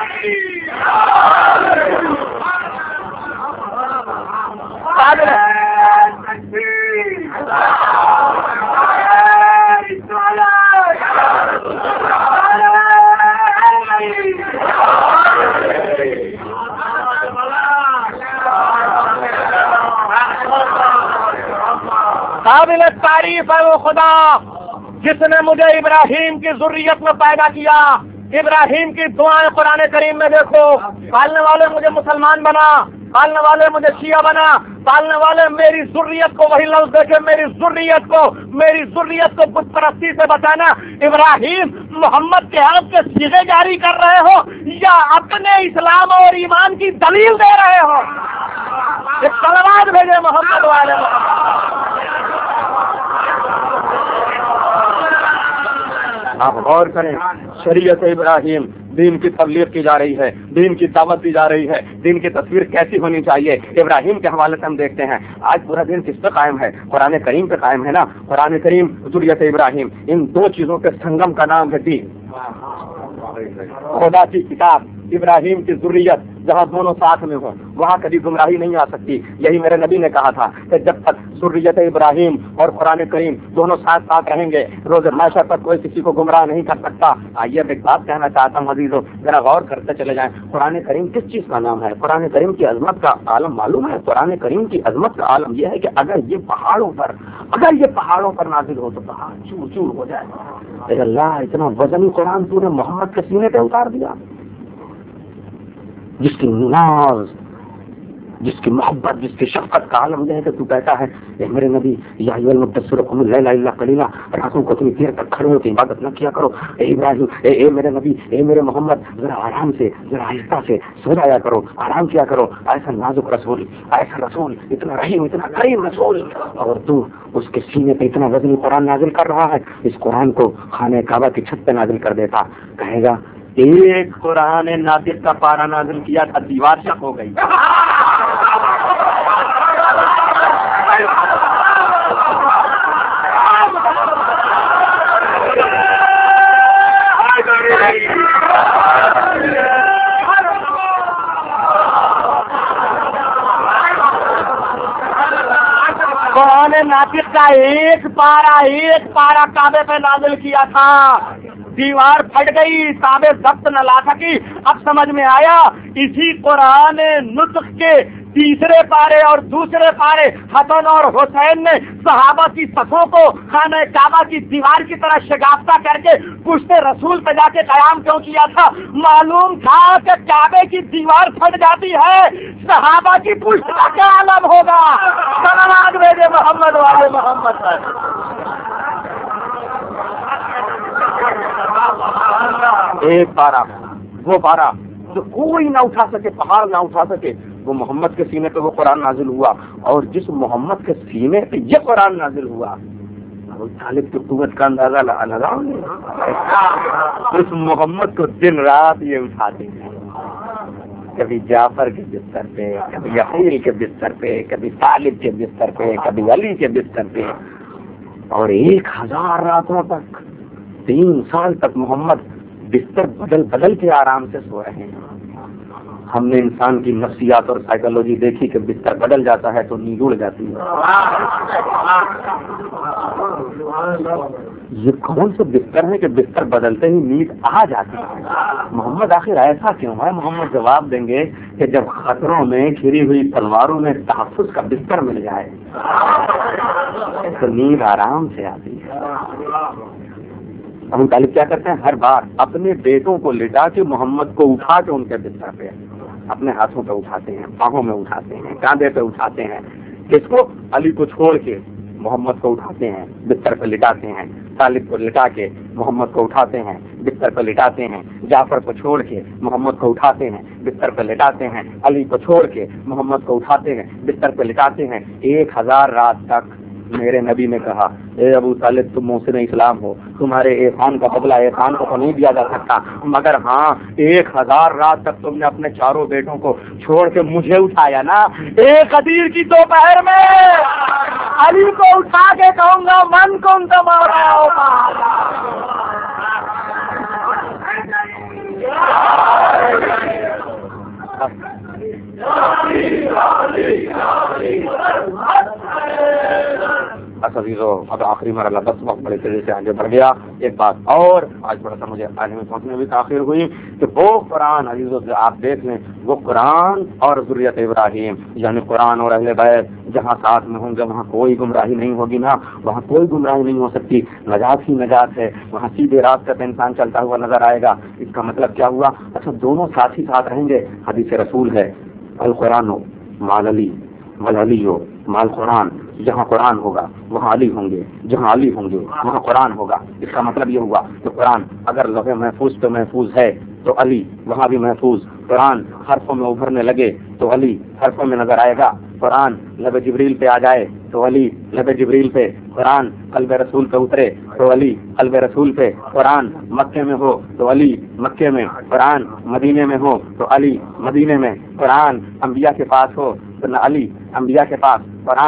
S1: قابل قابل تعریف ہے وہ خدا جس نے مجھے ابراہیم کی ذریت میں پیدا کیا۔ ابراہیم کی دعائیں قرآن کریم میں دیکھو، پالنے والے مجھے مسلمان بنا، پالنے والے مجھے شیعہ بنا، پالنے والے میری ذریت کو، وہی لفظ دیکھے، میری ذریت کو بت پرستی سے بچانا۔ ابراہیم محمد کے آپ کے صیغے جاری کر رہے ہو یا اپنے اسلام اور ایمان کی دلیل دے رہے ہو؟ ایک صلوات بھیجے محمد والے۔ آپ غور کریں، شریعت ابراہیم، دین کی تبلیغ کی جا رہی ہے، دین کی دعوت دی جا رہی ہے، دین کی تصویر کیسی ہونی چاہیے ابراہیم کے حوالے سے ہم دیکھتے ہیں۔ آج پورا دین کس پہ قائم ہے؟ قرآن کریم پہ قائم ہے نا۔ قرآن کریم، ذریت ابراہیم، ان دو چیزوں کے سنگم کا نام ہے دین۔ خدا کی کتاب، ابراہیم کی ذریت، جہاں دونوں ساتھ میں ہوں وہاں کبھی گمراہی نہیں آ سکتی۔ یہی میرے نبی نے کہا تھا کہ جب تک ذریت ابراہیم اور قرآن کریم دونوں ساتھ ساتھ رہیں گے، روز محشر پر کوئی کسی کو گمراہ نہیں کر سکتا۔ آئیے اب ایک بات کہنا چاہتا ہوں عزیزو، ذرا غور کرتے چلے جائیں۔ قرآن کریم کس چیز کا نام ہے؟ قرآن کریم کی عظمت کا عالم معلوم ہے؟ قرآن کریم کی عظمت کا عالم یہ ہے کہ اگر یہ پہاڑوں پر نازل ہو تو پہاڑ چور چور ہو جائے۔ اے اللہ، اتنا وزنی قرآن تو نے محمد کے سینے پہ اتار دیا، جس کی ناز، جس کی محبت، جس کی شفقت کا عالم یہ ہے کہ تو کہتا ہے اے میرے نبی، یا ایھا المدثر قم اللیل الا قلیلا، راتوں کو اتنی دیر تک کھڑے ہو کے عبادت نہ کیا کرو۔ اے ابراہیم، اے میرے نبی، اے میرے محمد، ذرا آرام سے، ذرا آہستہ سے سو جایا کرو، آرام کیا کرو۔ ایسا نازک رسول، ایسا رسول، اتنا رحیم، اتنا کریم رسول، اور تو اس کے سینے پہ اتنا وزنی قرآن نازل کر رہا ہے۔ اس قرآن کو خانہ کعبہ کی چھت پہ نازل کر دیتا، کہے گا ایک قرآن ناطق کا پارا نازل کیا تھا، دیوار شق ہو گئی۔ قرآن ناطق کا ایک پارا کعبے پہ نازل کیا تھا، دیوار پھٹ گئی، کعبے ضبط نہ لا سکی۔ اب سمجھ میں آیا، اسی قرآن نطق کے तीसरे पारे और दूसरे पारे हसन और हुसैन ने सहाबा की सफों को खाने काबा की दीवार की तरह शगाफ्ता करके पुश्ते रसूल पे जाके कयाम क्यों किया था? मालूम था कि काबे की दीवार फट जाती है, सहाबा की पुश्त का क्या आलम होगा। सलावत भेजे मोहम्मद वाले मोहम्मद पर। एक पारा, वो पारा जो कोई ना उठा सके, पहाड़ ना उठा सके, वो मोहम्मद के सीने पे वो कुरान नाजिल हुआ। और जिस मोहम्मद के सीने पे ये कुरान नाजिल हुआ, अबू तालिब की कुव्वत का अंदाजा लगाओ। उस मोहम्मद को दिन रात ये उठाते हैं, कभी जाफर के बिस्तर पे, कभी अकील के बिस्तर पे, कभी तालिब के बिस्तर पे, कभी अली के बिस्तर पे। और 1000 रातों तक, 3 साल तक मोहम्मद बिस्तर बदल बदल के आराम से सो रहे हैं। हमने इंसान की नफ्सियात और साइकोलॉजी देखी कि बिस्तर बदल जाता है तो नींद उड़ जाती है। ये कौन सा बिस्तर है कि बिस्तर बदलते ही नींद आ जाती है? मोहम्मद आखिर ऐसा क्यों है? मोहम्मद जवाब देंगे कि जब खतरों में घिरी हुई तलवारों में तहफ्फुज़ का बिस्तर मिल जाए तो नींद आराम से आती है। अबू तालिब क्या करते हैं? हर बार अपने बेटों को लिटा के मोहम्मद को उठा के उनके बिस्तर पे अपने हाथों पे उठाते हैं, बाहों में उठाते हैं, कांधे पे उठाते हैं। किसको? अली को छोड़ के मोहम्मद को उठाते हैं, बिस्तर पे लिटाते हैं। तालिब को लिटा के मोहम्मद को उठाते हैं, बिस्तर पे लिटाते हैं। जाफर को छोड़ के मोहम्मद को उठाते हैं, बिस्तर पे लिटाते हैं। अली को छोड़ के मोहम्मद को उठाते हैं, बिस्तर पे लिटाते हैं। 1000 रात तक मेरे नबी ने कहा, ए अबू तालिब तुम मोहसिन इस्लाम हो, तुम्हारे एहसान का बदला एहसान को तो नहीं दिया जा सकता, मगर हाँ 1000 रात तक तुमने अपने चारों बेटों को छोड़ के मुझे उठाया ना। एक कदीर की दोपहर में अली को उठा के कहूंगा मन कुन तुम्हारा होगा। अब आखिरी मरला, बस वक्त बड़े तेजी से आगे बढ़ गया। एक बात और, आज थोड़ा सा मुझे आने में पहुंचने में भी ताखिर हुई कि वो कुरान अजीजों से आप देख लें, वो कुरान और ज़ुर्रियत इब्राहिम यानी कुरान और अहले बैत जहाँ साथ में होंगे वहाँ कोई गुमराही नहीं होगी ना, वहाँ कोई गुमराही नहीं हो सकती। नजात ही नजात है, वहाँ सीधे रास्ते पे इंसान चलता हुआ नजर आएगा। इसका मतलब क्या हुआ? अच्छा दोनों साथ ही साथ रहेंगे। हदीस रसूल है, अल कुरान हो माल अली वल अली हो माल कुरान। जहाँ कुरान होगा वहाँ अली होंगे, जहाँ अली होंगे वहाँ कुरान होगा। इसका मतलब ये हुआ कि कुरान अगर लौहे महफूज पे महफूज है तो अली वहाँ भी महफूज। कुरान हरफों में उभरने लगे तो अली हरफों में नजर आएगा। कुरान लब जिब्रील पे आ जाए तो अली लब जिब्रील पे। कुरान कल्ब रसूल पे उतरे तो अली कल्ब रसूल पे। कुरान मक्के में हो तो अली मक्के में। कुरान मदीने में हो तो अली मदीने में। कुरान अंबिया के पास हो तो न अली अंबिया के पास।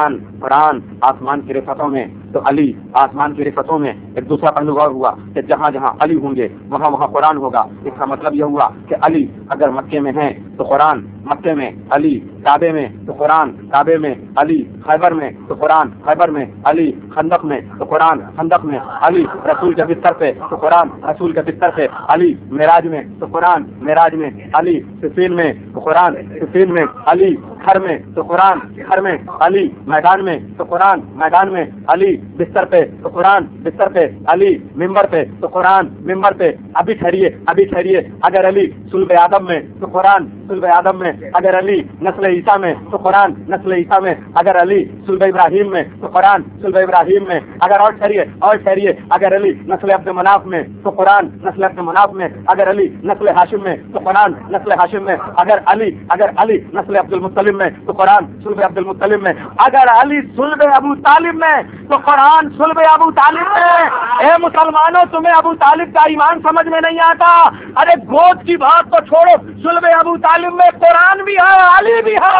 S1: कुरान आसमान की रिफतों में तो अली आसमान की रिफतों में। एक दूसरा पहलू और हुआ कि जहाँ जहाँ अली होंगे वहाँ वहाँ कुरान होगा। इसका मतलब यह हुआ कि अली अगर मक्के में है तो कुरान मक्के में, अली काबे में तो कुरान काबे में, अली खैबर में तो कुरान खैबर में, अली खंदक में तो कुरान खंदक में, अली रसूल के बिस्तर पे तो कुरान रसूल के बिस्तर पे, अली मेराज में तो कुरान मेराज में, अली सिफीन में तो कुरान सिफीन में, अली घर में तो कुरान घर में, अली मैदान में तो कुरान मैदान में, अली बिस्तर पे तो कुरान बिस्तर पे, अली मिंबर पे तो कुरान मिंबर पे। अभी ठहरिए अगर अली सुल्ब आदम में तो कुरान सुल्ब आदम में, अगर अली नस्ल ईसा में तो कुरान नस्ल ईसा में, अगर अली सुल्ब इब्राहिम में तो कुरान सुल्ब इब्राहिम में। अगर और ठहरिए अगर अली नस्ल अब्द मनाफ में तो कुरान नस्ल अब्द मनाफ में, अगर अली नस्ल हाशिम में तो कुरान नस्ल हाशिम में, अगर अली नस्ल अब्दुल मुत्तलिब में तो कुरान सुल्ब अब्दुल मुत्तलिब में, अगर अली सुल्ब अबू तालिब में तो कुरान सुल्ब अबू तालिब में। ए मुसलमानों, तुम्हें अबू तालिब का ईमान समझ में नहीं आता? अरे गोद की बात तो छोड़ो, सुल्ब अबू तालिब में कुरान भी है अली भी है।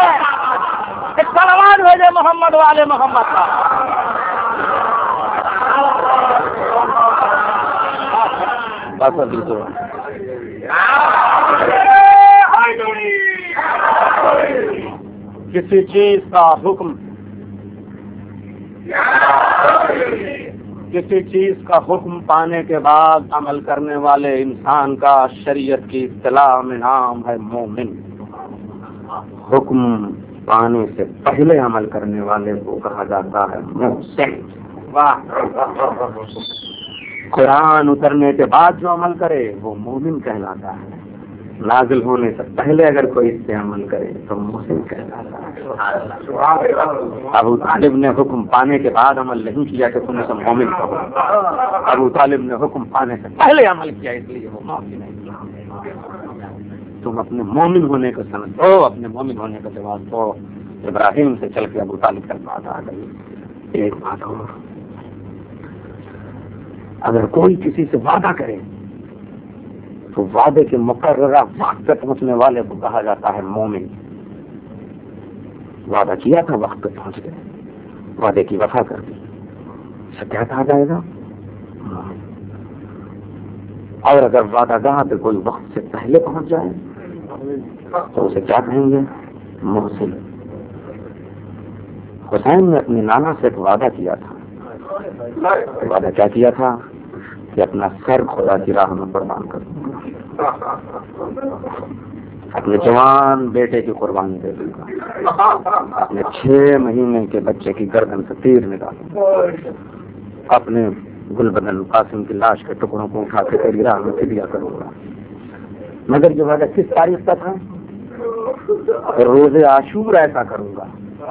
S1: एक सलावत भेजे मोहम्मद वाले मोहम्मद का। किसी चीज का हुक्म किसी चीज का हुक्म पाने के बाद अमल करने वाले इंसान का शरीयत की इस्तिलाह में नाम है मोमिन। हुक्म پانے سے پہلے عمل کرنے والے کو کہا جاتا ہے محسن. قرآن اترنے کے بعد جو عمل کرے وہ مومن کہلاتا ہے. نازل ہونے سے پہلے اگر کوئی اس سے عمل کرے تو محسن کہلاتا ہے. ابو طالب نے حکم پانے کے بعد عمل نہیں کیا کہ تم اسے مومن کہو. ابو طالب نے حکم پانے سے پہلے عمل کیا اس لیے وہ مومن ہے. تم اپنے مومن ہونے کو سمجھو, اپنے مومن ہونے کا جواب دو. ابراہیم سے چل کے ابو طالب تک بات آ گئی. ایک بات اور, اگر کوئی کسی سے وعدہ کرے تو وعدے کے مقررہ وقت پہ پہنچنے والے کو کہا جاتا ہے مومن. وعدہ کیا تھا, وقت پہ پہنچ گئے, وعدے کی وفا کر دی, اسے کیا کہا جائے گا؟ مومن. اور اگر وعدہ گاہ پہ کوئی وقت سے پہلے پہنچ جائے تو اسے کیا کہیں گے؟ محسن. حسین نے اپنی نانا سے ایک وعدہ کیا تھا. وعدہ کیا کیا تھا؟ کہ اپنا سر خدا کی راہ میں قربان کر دوں گا, اپنے جوان بیٹے کی قربانی دے دوں گا, اپنے 6 مہینے کے بچے کی گردن سے تیر نکالوں گا, اپنے گلبدن قاسم کی لاش کے ٹکڑوں کو اٹھا کے تیری راہ میں فدیہ کروں گا. مگر جو وعدہ کس تاریخ کا تھا؟ روز عاشور ایسا کروں گا.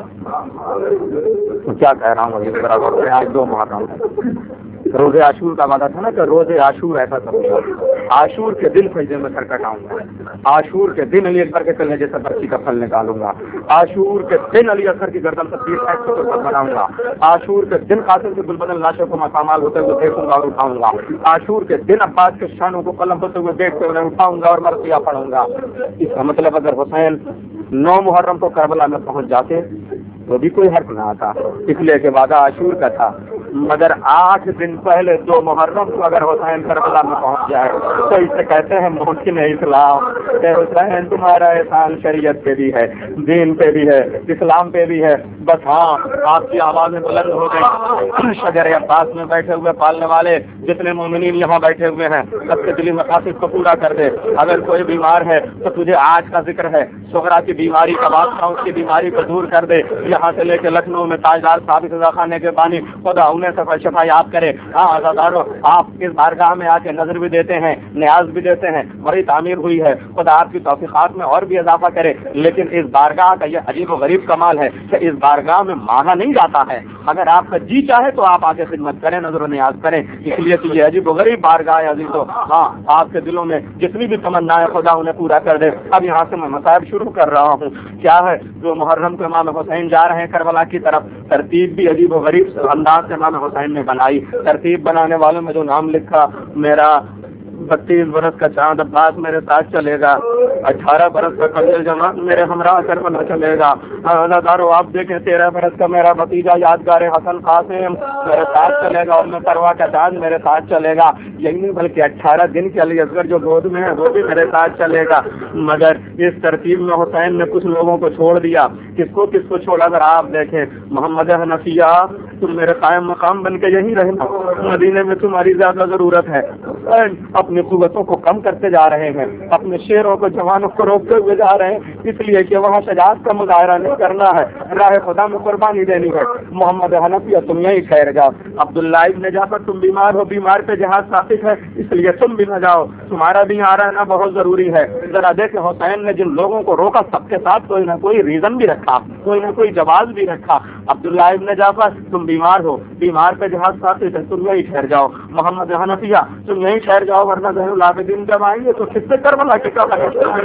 S1: کیا کہہ رہا ہوں, آج 2 محرم ہے. روز عاشور کا وعدہ تھا نا کہ روز عاشور ایسا کروں گا. عاشور کے دن سجدے میں سر کٹاؤں گا. عاشور کے دن علی اکبر کے کلے جیسے بچی کا پھل نکالوں گا. عاشور کے دن علی اکبر کی گردن سے 30 بناؤں گا. عاشور کے دن قاسم کے گلبدن لاشوں کو مسامال ہوتے ہوئے دیکھوں گا اور اٹھاؤں گا. عاشور کے دن عباس کے شانوں کو قلم ہوتے ہوئے دیکھتے ہوئے اٹھاؤں گا اور مرثیہ پڑھوں گا. اس کا مطلب اگر حسین 9 محرم کو کربلا میں پہنچ جاتے تو بھی کوئی حرف نہ آتا, اس لیے کہ وعدہ عاشور کا تھا. مگر 8 دن پہلے 2 محرم کو اگر حسین کربلا میں پہنچ جائے تو اسے کہتے ہیں ممکن ہے اسلام. کہ حسین تمہارا احسان شریعت پہ بھی ہے, دین پہ بھی ہے, اسلام پہ بھی ہے. بس ہاں, آپ کی آوازیں بلند ہو گئی. شجر عباس میں بیٹھے ہوئے پالنے والے جتنے مومنین یہاں بیٹھے ہوئے ہیں سب کے دلی مقاصد کو پورا کر دے. اگر کوئی بیمار ہے تو تجھے آج کا ذکر ہے, صغرا کی بیماری کا بادشاہ اس کی بیماری کو دور کر دے. یہاں سے لے کے لکھنؤ میں تاجدار ثابت رضا خانے کے بانی خدا انہیں سفر شفا یاب کرے. ہاں عزادارو, آپ اس بارگاہ میں آ کے نظر بھی دیتے ہیں, نیاز بھی دیتے ہیں, بڑی تعمیر ہوئی ہے, خدا آپ کی توفیقات میں اور بھی اضافہ کرے. لیکن اس بارگاہ کا یہ عجیب و غریب کمال ہے کہ اس بارگاہ میں مانگا نہیں جاتا ہے. اگر آپ کا جی چاہے تو آپ آ کے خدمت کریں, نظر و نیاز کریں. اس لیے تو یہ عجیب و غریب بارگاہ ہے عزیزو. ہاں, آپ کے دلوں میں جتنی بھی تمنا ہے خدا انہیں پورا کر دے. اب یہاں سے میں مصائب شروع کر رہا ہوں. کیا ہے, جو محرم کو امام حسین جا رہے ہیں کربلا کی طرف, ترتیب بھی عجیب و غریب انداز سے امام حسین نے بنائی. ترتیب بنانے والوں میں جو نام لکھا, میرا 32 برس کا چاند عباس میرے ساتھ چلے گا, 18 برس کا کنجل جماعت میرے ہمراہ کربلا چلے گا. دارو آپ دیکھیں 13 برس کا میرا بھتیجا یادگار حسن قاسم میرے ساتھ چلے گا, اور میں پروا کا چاند میرے ساتھ چلے گا. یہی نہیں بلکہ 18 دن کے علی اصغر جو گود میں ہے وہ بھی میرے ساتھ چلے گا. مگر اس ترتیب میں حسین نے کچھ لوگوں کو چھوڑ دیا. کس کو چھوڑا ذرا آپ دیکھیں. محمد حنفیہ, تم میرے قائم مقام بن کے یہی رہنا, مدینے میں تمہاری زیادہ ضرورت ہے. اپنی قوتوں کو کم کرتے جا رہے ہیں, اپنے شیروں کو جوانوں کو روکتے ہوئے جا رہے ہیں, اس لیے کہ وہاں شجاعت کا مظاہرہ نہیں کرنا ہے, راہ خدا میں قربانی دینی ہے. محمد حنفیہ تم یہی ٹھہر جاؤ. عبداللہ ابن جعفر تم بیمار ہو, بیمار پہ جہاز ثابت ہے, اس لیے تم بھی نہ جاؤ, تمہارا بھی یہاں رہنا بہت ضروری ہے. ذرا دیکھیں حسین نے جن لوگوں کو روکا سب کے ساتھ کوئی نہ کوئی ریزن بھی رکھا, کوئی نہ کوئی جواز بھی رکھا. عبداللہ ابن جعفر تم بیمار ہو, بیمار پہ جہاز ثابت ہے, تم یہی ٹھہر جاؤ. محمد حنفیہ تم یہی ٹھہر جاؤ, ورنہ زین العابدین جب آئیں گے تو کس سے کربلا کی کیا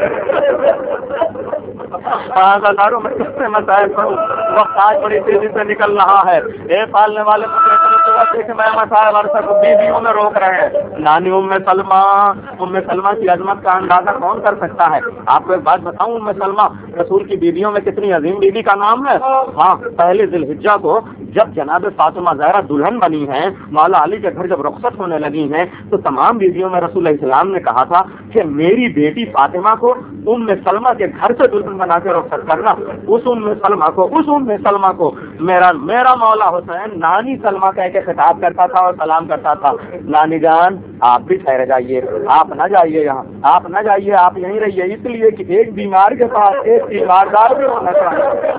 S1: میں کس سے مسائل کروں. وقت آج بڑی تیزی سے نکل رہا ہے. اے پالنے والے میں مسائل عرصہ کو بیویوں میں روک رہے ہیں. نانی ام سلمہ کی عظمت کا اندازہ کون کر سکتا ہے. آپ کو ایک بات بتاؤں, ام سلمہ رسول کی بیویوں میں کتنی عظیم بیوی کا نام ہے. ہاں, پہلے ذی الحجہ کو جب جناب فاطمہ زہرا دلہن بنی ہیں, مولا علی کے گھر جب رخصت ہونے لگی ہیں, تو تمام بیویوں میں رسول اللہ السلام نے کہا تھا کہ میری بیٹی فاطمہ کو ام سلمہ کے گھر سے دلہن بنا کے رخصت کرنا. اس ام سلمہ کو میرا مولا حسین نانی سلمہ کہہ کے خطاب کرتا تھا اور سلام کرتا تھا، نانی جان آپ بھی ٹھہر جائیے، آپ نہ جائیے یہاں، آپ نہ جائیے، آپ یہیں رہیے، اس لیے کہ ایک بیمار کے پاس ایک تیماردار بھی ہونا چاہیے۔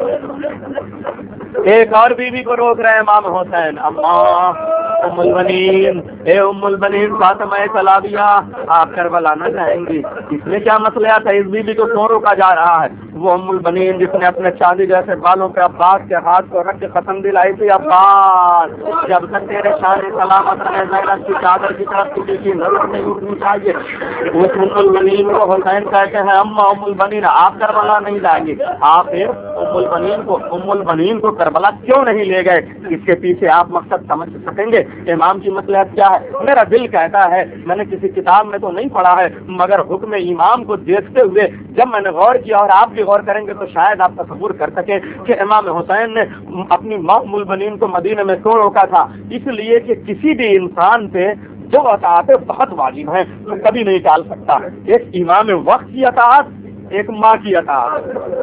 S1: ایک اور بیوی کو روک رہے امام حسین، اماں ام البنین، اے ام البنین فاطمہ کلابیہ، آپ کربلا نہ جائیں گی۔ اس میں کیا مسئلہ تھا؟ اس بیوی کو کیوں روکا جا رہا ہے؟ وہ ام البنین جس نے اپنے چاندی جیسے بالوں پہ عباس کے ہاتھ کو رکھ کے ختم دلائی تھی، عباس جب تک تیرے شان سلامت رہے زینب کی چادر کی طرف کسی کی نظر نہیں اٹھنی چاہیے۔ اس ام البنین کو حسین کہتے ہیں اماں ام البنین آپ کربلا نہیں جائیں گی۔ آپ ام البنین کو کربلا کیوں نہیں لے گئے؟ اس کے پیچھے آپ مقصد سمجھ سکیں گے امام کی مصلحت کیا ہے؟ میرا دل کہتا ہے، میں نے کسی کتاب میں تو نہیں پڑھا ہے، مگر حکم امام کو دیکھتے ہوئے جب میں نے غور کیا اور آپ بھی غور کریں گے تو شاید آپ تصور کر سکیں کہ امام حسین نے اپنی ماں ام البنین کو مدینے میں کیوں روکا تھا۔ اس لیے کہ کسی بھی انسان پہ جو اطاعتیں بہت واجب ہیں وہ کبھی نہیں ٹال سکتا۔ ایک امام وقت کی اطاعت، ایک ماں کی اطاعت۔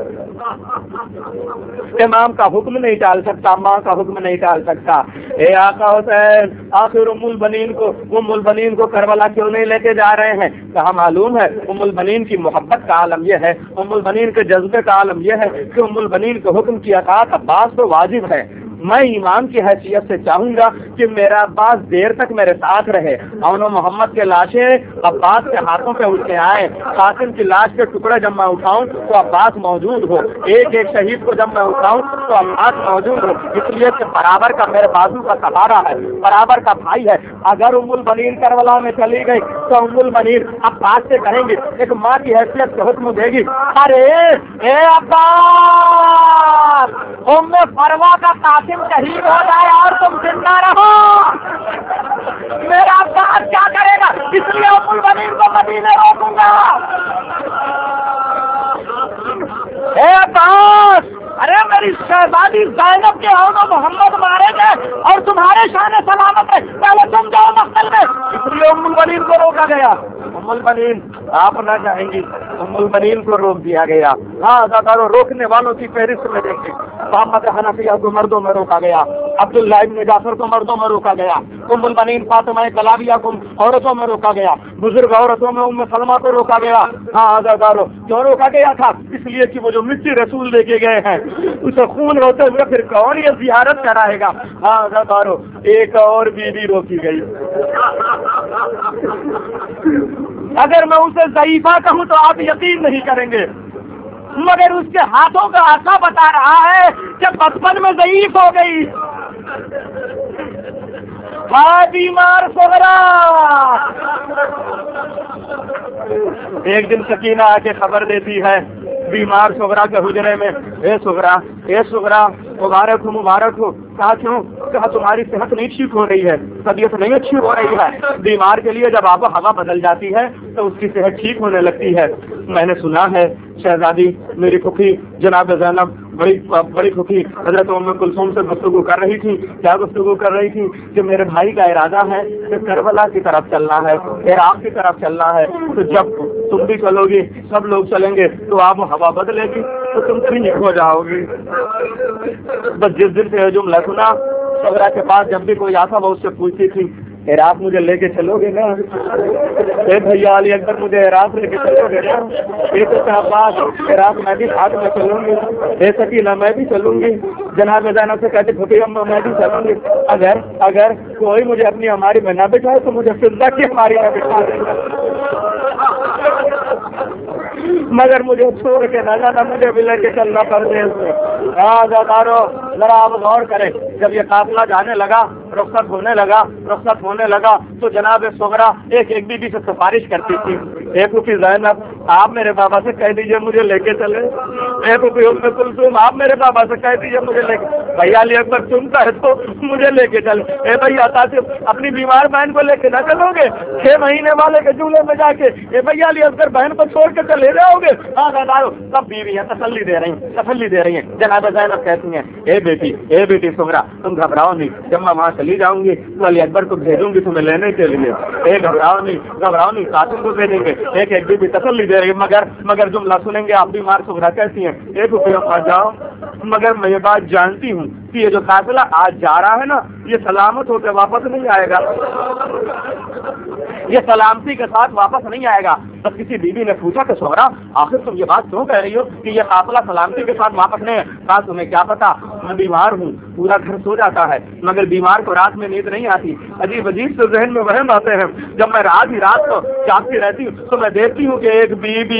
S1: امام کا حکم نہیں ٹال سکتا، ماں کا حکم نہیں ٹال سکتا۔ اے آقا حسین، آخر ام البنین کو کربلا کیوں نہیں لے کے جا رہے ہیں؟ کہا معلوم ہے ام البنین کی محبت کا عالم یہ ہے، ام البنین کے جذبے کا عالم یہ ہے کہ ام البنین کے حکم کی اطاعت عباس تو واجب ہے۔ میں امام کی حیثیت سے چاہوں گا کہ میرا عباس دیر تک میرے ساتھ رہے۔ اون و محمد کے لاشیں عباس کے ہاتھوں پہ اٹھ کے آئے، قاسم کی لاش کے ٹکڑے جب میں اٹھاؤں تو عباس موجود ہو، ایک ایک شہید کو جب میں اٹھاؤں تو عباس موجود ہو، اس لیے کہ برابر کا میرے بازو کا سہارا ہے، برابر کا بھائی ہے۔ اگر ام البنین کربلا میں چلی گئی تو ام البنین عباس سے کہیں گی، ایک ماں کی حیثیت سے حکم دے گی، ارے اے عباس، ام فروا کا قاسم شہید ہو جائے اور تم زندہ رہو، میرا عباس کیا کرے گا؟ اس لیے ام البنین کو مدینے روکوں گا۔ اے عباس، ارے میری شہزادی زینب کے اون و محمد مارے گئے اور تمہارے شان سلامت ہے، پہلے تم جاؤ مقتل میں، اس لیے ام البنین کو روکا گیا۔ ام البنین آپ نہ جائیں گی، ام البنین کو روک دیا گیا۔ ہاں ذرا روکنے والوں کی فہرست میں دیکھیں، محمد حنفیہ کو مردوں میں روکا گیا، عبداللہ ابن جعفر کو مردوں میں روکا گیا، ام البنین فاطمہ کلابیہ کو عورتوں میں روکا گیا، بزرگ عورتوں میں ام سلمہ کو روکا گیا۔ ہاں آزادارو کیوں روکا گیا تھا؟ اس لیے کہ وہ جو مٹی رسول لے کے گئے ہیں اسے خون ہوتے ہوئے پھر کون یہ زیارت کرائے گا؟ ہاں آزادارو ایک اور بیوی روکی گئی، اگر میں اسے ضعیفہ کہوں تو آپ یقین نہیں کریں گے، مگر اس کے ہاتھوں کا ایسا بتا رہا ہے کہ بچپن میں ضعیف ہو گئی۔ ہاں بیمار صغرا، ایک دن سکینہ آ کے خبر دیتی ہے بیمار صغرا کے حجرے میں، اے صغرا مبارک ہو۔ کہا کیوں؟ کہا تمہاری صحت نہیں ٹھیک ہو رہی ہے، طبیعت نہیں اچھی ہو رہی ہے۔ بیمار کے لیے جب آب و ہوا بدل جاتی ہے تو اس کی صحت ٹھیک ہونے لگتی ہے۔ میں نے سنا ہے شہزادی میری پھوپھی جناب زینب بڑی پھوپھی حضرت ام کلثوم سے گفتگو کر رہی تھی۔ کیا گفتگو کر رہی تھی؟ کہ میرے بھائی کا ارادہ ہے کہ کربلا کی طرف چلنا ہے، عراق کی طرف چلنا ہے، تو جب تم بھی چلو گی سب لوگ چلیں گے تو آب و ہوا بدلے گی تو تم ٹھیک ہو جاؤ گی۔ بس جس دن سے یہ جملہ سنا صغرا کے پاس جب بھی کوئی آتا وہ اس سے پوچھتی تھی عراق مجھے لے کے چلو گے نا؟ اے بھیا علی اکبر مجھے عراق لے کے چلو گے نا؟ ایک پاس عراق میں بھی ساتھ میں چلوں گی، اے سکینہ میں بھی چلوں گی۔ جناب زینب سے کہتے پھوپھی اما میں بھی چلوں گی، اگر کوئی مجھے اپنی ہماری میں نہ بٹھائے تو مجھے فضہ کی ہماری میں بٹھا دے گا، مگر مجھے چھوڑ کے نہ جانا، مجھے بھی لے کے چلنا پردیس میں۔ ذرا آپ غور کریں، جب یہ قافلہ جانے لگا رخصت ہونے لگا تو جناب صغرا ایک بیوی سے سفارش کرتی تھی، اے پھوپھی زینب آپ میرے بابا سے کہہ دیجئے مجھے لے کے چلے، اے پھوپھی ام کلثوم آپ میرے بابا سے کہہ دیجئے مجھے لے کے، بھیا علی اکبر تم کہے تو مجھے لے کے چلے، اے بھیا آصف اپنی بیمار بہن کو لے کے نہ چلو گے 6 مہینے والے کے جولے میں جا کے؟ اے بھیا علی اکبر بہن کو چھوڑ کے چلے جاؤ گے؟ ہاں دادارو سب بیوی ہیں تسلی دے رہی ہیں۔ جناب زینب کہتی ہیں اے بیٹی صغرا تم گھبراؤ نہیں، جب میں وہاں چلی جاؤں گی تو علی اکبر کو بھیجوں گی تمہیں لینے کے لیے، اے گھبراؤ نہیں قاسم کو بھیجیں گے۔ ایک بیوی تسلی دے رہی ہے، مگر جملہ سنیں گے آپ بیمار صغرا کہتی ہیں اے پھوپھی جاؤ، مگر میں یہ بات جانتی ہوں کہ یہ جو قافلہ آج جا رہا ہے نا یہ سلامت ہو کے واپس نہیں آئے گا، یہ سلامتی کے ساتھ واپس نہیں آئے گا۔ بس کسی بیوی نے پوچھا کہ سہرا آخر تم یہ بات کیوں کہہ رہی ہو کہ یہ قافلہ سلامتی کے ساتھ واپس نہیں ہے؟ کہا تمہیں کیا پتا، میں بیمار ہوں، پورا گھر سو جاتا ہے مگر بیمار کو رات میں نیند نہیں آتی، عجیب عجیب سے ذہن میں وہم آتے ہیں، جب میں رات ہی رات کو جاگتی رہتی ہوں تو میں دیکھتی ہوں کہ ایک بیوی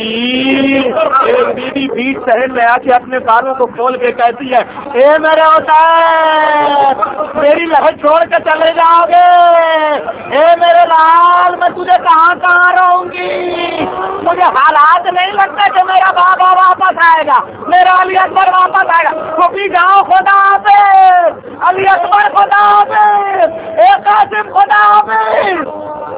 S1: بیچ شہر میں آ کے اپنے بالوں کو کھول کے کہتی ہے اے میرے استاد میری لہر چھوڑ کے چلے جاؤ گے، اے میرے لال میں تجھے کہاں رہوں گی، مجھے حالات نہیں لگتا کہ میرا بابا واپس آئے گا، میرا علی اکبر واپس آئے گا، کبھی جاؤ خدا حافظ، علی اکبر خدا حافظ، اے قاسم خدا حافظ۔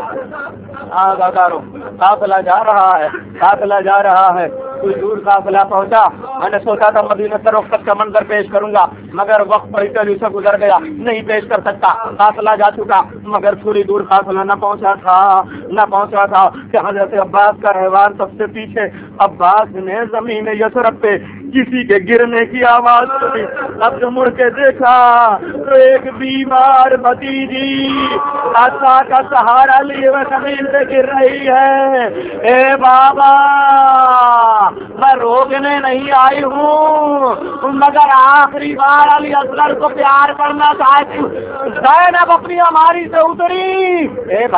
S1: قافلہ جا رہا ہے، قافلہ جا رہا ہے، کوئی دور قافلہ پہنچا، میں نے سوچا تھا مدینہ سے رخصت کا منظر پیش کروں گا مگر وقت بڑی تیزی سے گزر گیا، نہیں پیش کر سکتا، قافلہ جا چکا مگر تھوڑی دور قافلہ نہ پہنچا تھا کہ حضرت عباس کا رہوان سب سے پیچھے، عباس نے زمین یثرب پہ کسی کے گرنے کی آواز سنی، اب جو مڑ کے دیکھا تو ایک بیمار بھتیجی عصا کا سہارا لیے وہ زمین پہ گر رہی ہے۔ اے بابا میں روکنے نہیں آئی ہوں مگر آخری بار علی اصغر کو پیار کرنا چاہتی ہوں۔ زینب اپنی ہماری سے اتری، اے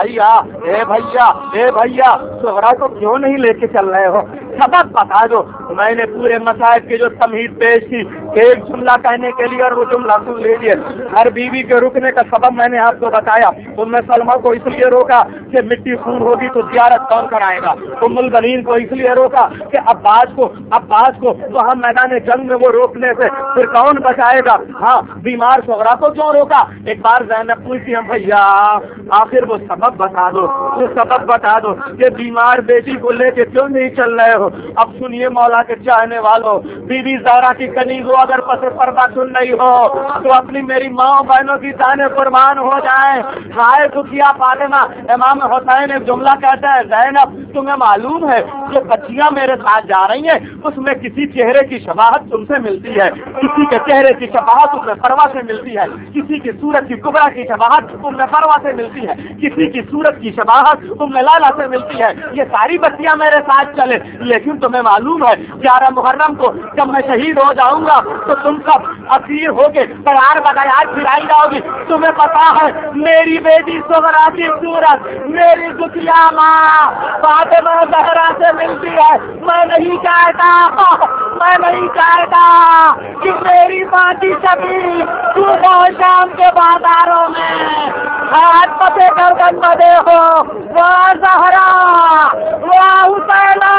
S1: بھیا سہرا کو کیوں نہیں لے کے چل رہے ہو، سبب بتا دو۔ میں نے پورے مسائل کی جو تمہید پیش کی، ایک جملہ کہنے کے لیے اور وہ جملہ سن لیجیے۔ ہر بیوی کے رکنے کا سبب میں نے آپ کو بتایا، ام سلمہ کو اس لیے روکا کہ مٹی خون ہوگی تو زیارت کون کرائے گا، ام البنین کو اس لیے روکا کہ عباس کو وہاں میدان جنگ میں وہ روکنے سے پھر کون بچائے گا، ہاں بیمار سہرا کو کیوں روکا۔ ایک بار زینب پوچھتی ہے بھیا آخر وہ سبب بتا دو کہ بیمار بیٹی کو لے کے کیوں نہیں چل رہے ہو۔ اب سنیے مولا کے چاہنے والوں، بی بی زہرا کی کنیزوں اگر پس پردہ سن رہی ہو تو اپنی میری ماں بہنوں کی جانیں قربان ہو جائیں۔ ہائے دکھیا فاطمہ، امام حسین ایک جملہ کہتا ہے زینب تمہیں معلوم ہے جو بچیاں میرے ساتھ جا رہی ہیں اس میں کسی چہرے کی شباہت تم سے ملتی ہے، کسی کے چہرے کی شباہت تم میں فروا سے ملتی ہے، کسی کی صورت کی کبرا کی شباہت تم میں فروا سے ملتی ہے، کسی کی صورت کی شباہت تم میں لالا سے ملتی ہے۔ یہ ساری بچیاں میرے ساتھ چلے لیکن تمہیں معلوم ہے 11 محرم کو جب میں شہید ہو جاؤں گا تو تم سب اسیر ہو کے تیار بغیر پھرائی جاؤ گی۔ تمہیں پتا ہے میری بیٹی سہرا کی صورت میری دکھیا ماں فاطمہ زہرا سے ملتی ہے۔ میں نہیں چاہتا کہ میری ماں کی شبیہ صبح و شام کے بازاروں میں ہاتھ پتے کر بدے ہو، واہ زہرا واہ حسینہ۔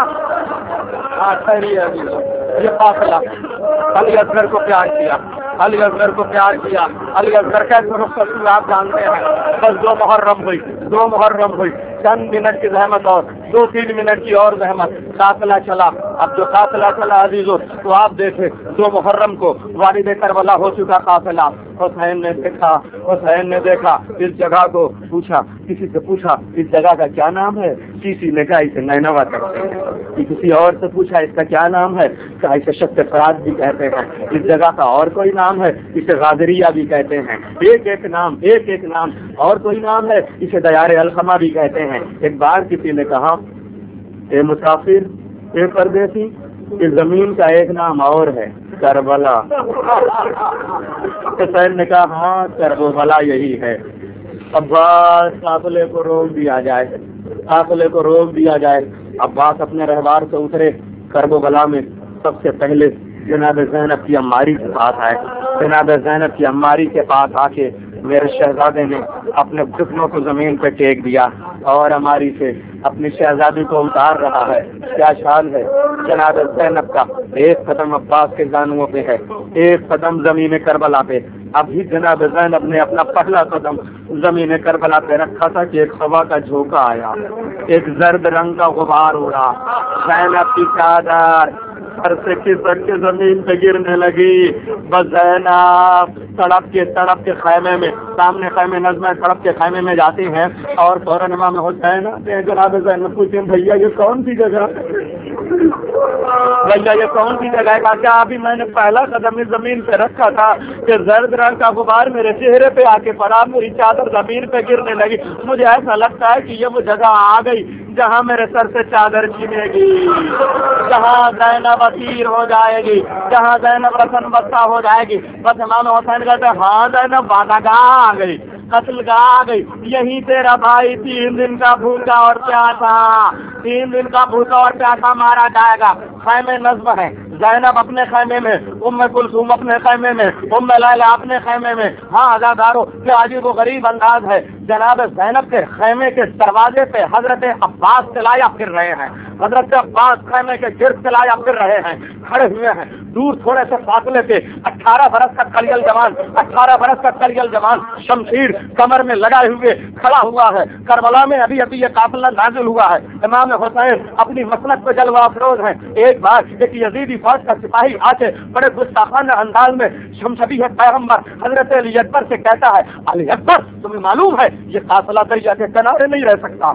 S1: یہ قافلہ علی اصغر کو پیار کیا، علی اصغر کیسے رخصت ہوئے آپ جانتے ہیں، بس 2 محرم ہوئی، چند منٹ کی زحمت اور 2-3 منٹ کی اور زحمت، قافلہ چلا۔ اب جو قافلہ چلا عزیزو تو آپ دیکھیں 2 محرم کو والد کربلا ہو چکا قافلہ، حسین نے دیکھا اس جگہ کو، کسی سے پوچھا اس جگہ کا کیا نام ہے، کسی نے کہا اسے نینوا کہتے ہیں، کسی اور سے پوچھا اس کا کیا نام ہے، کہا اسے شق فرات بھی کہتے ہیں، اس جگہ کا اور کوئی نام ہے اسے غادریہ بھی کہتے ہیں، ایک نام اور کوئی نام ہے اسے دیار الخما بھی کہتے ہیں۔ ایک بار کسی نے کہا اے مسافر، اے پردیسی، اس زمین کا ایک نام اور ہے کربلا۔ حسین نے کہا ہاں کربلا یہی ہے۔ عباس قافلے کو روک دیا جائے، عباس اپنے رہبار سے اترے، کربلا میں سب سے پہلے جناب زینب کی عماری کے پاس آئے، جناب زینب کی عماری کے پاس آ کے میرے شہزادے نے اپنے گھٹنوں کو زمین پہ ٹیک دیا اور عماری سے اپنی شہزادی کو اتار رہا ہے۔ کیا شان ہے جناب زینب کا، ایک قدم عباس کے زانووں پہ ہے، ایک قدم زمین کربلا پہ۔ ابھی جناب زینب نے اپنا پہلا قدم زمین کربلا پہ رکھا تھا کہ ایک ہوا کا جھونکا آیا، ایک زرد رنگ کا غبار اڑا، زینب کی چادر سر سے کھسک کے زمین پہ گرنے لگی. بس زینب تڑپ کے خیمے میں، سامنے خیمے نظم تڑپ کے خیمے میں جاتی ہیں اور فوراً امام حسین جناب زینب پوچھیں بھیا یہ کون سی جگہ ہے؟ بھیا یہ کون سی جگہ ہے؟ کیا ابھی میں نے پہلا قدم زمین پہ رکھا تھا کہ زرد رنگ کا غبار میرے چہرے پہ آ کے پڑا، میری چادر زمین پہ گرنے لگی. مجھے ایسا لگتا ہے کہ یہ وہ جگہ آ گئی جہاں میرے سر سے چادر چھینے گی، جہاں زینب اسیر ہو جائے گی، جہاں زینب رسن بستہ ہو جائے گی. بس امام حسین کہتے ہیں ہاں زینب وعدہ گاہ آ گئی، قتل گاہ آ گئی. یہی تیرا بھائی 3 دن کا بھوکا اور پیاسا، 3 دن کا بھوکا اور پیاسا مارا جائے گا. خیمے نظم ہے، زینب اپنے خیمے میں، ام کلثوم اپنے خیمے میں، ام لیلا اپنے خیمے میں. ہاں عزادارو یہ عجیب و غریب انداز ہے. جناب زینب کے خیمے کے دروازے پہ حضرت عباس تلایا پھر رہے ہیں، حضرت عباس خیمے کے گرد تلایا پھر رہے ہیں، کھڑے ہوئے ہیں دور تھوڑے سے فاصلے پہ. 18 برس کا کلیل جوان، 18 برس کا کلیل جوان شمشیر کمر میں لگائے ہوئے کھڑا ہوا ہے. کربلا میں ابھی ابھی یہ قافلہ نازل ہوا ہے. امام حسین اپنی مسلک پہ جلوہ افروز ہیں. ایک بار ایک یزیدی فوج کا سپاہی آ کے بڑے گستاخانہ انداز میں شمشبی ہے پیغمبر حضرت علی اکبر سے کہتا ہے علی اکبر تمہیں معلوم ہے یہ قافلہ دریا کے کنارے نہیں رہ سکتا،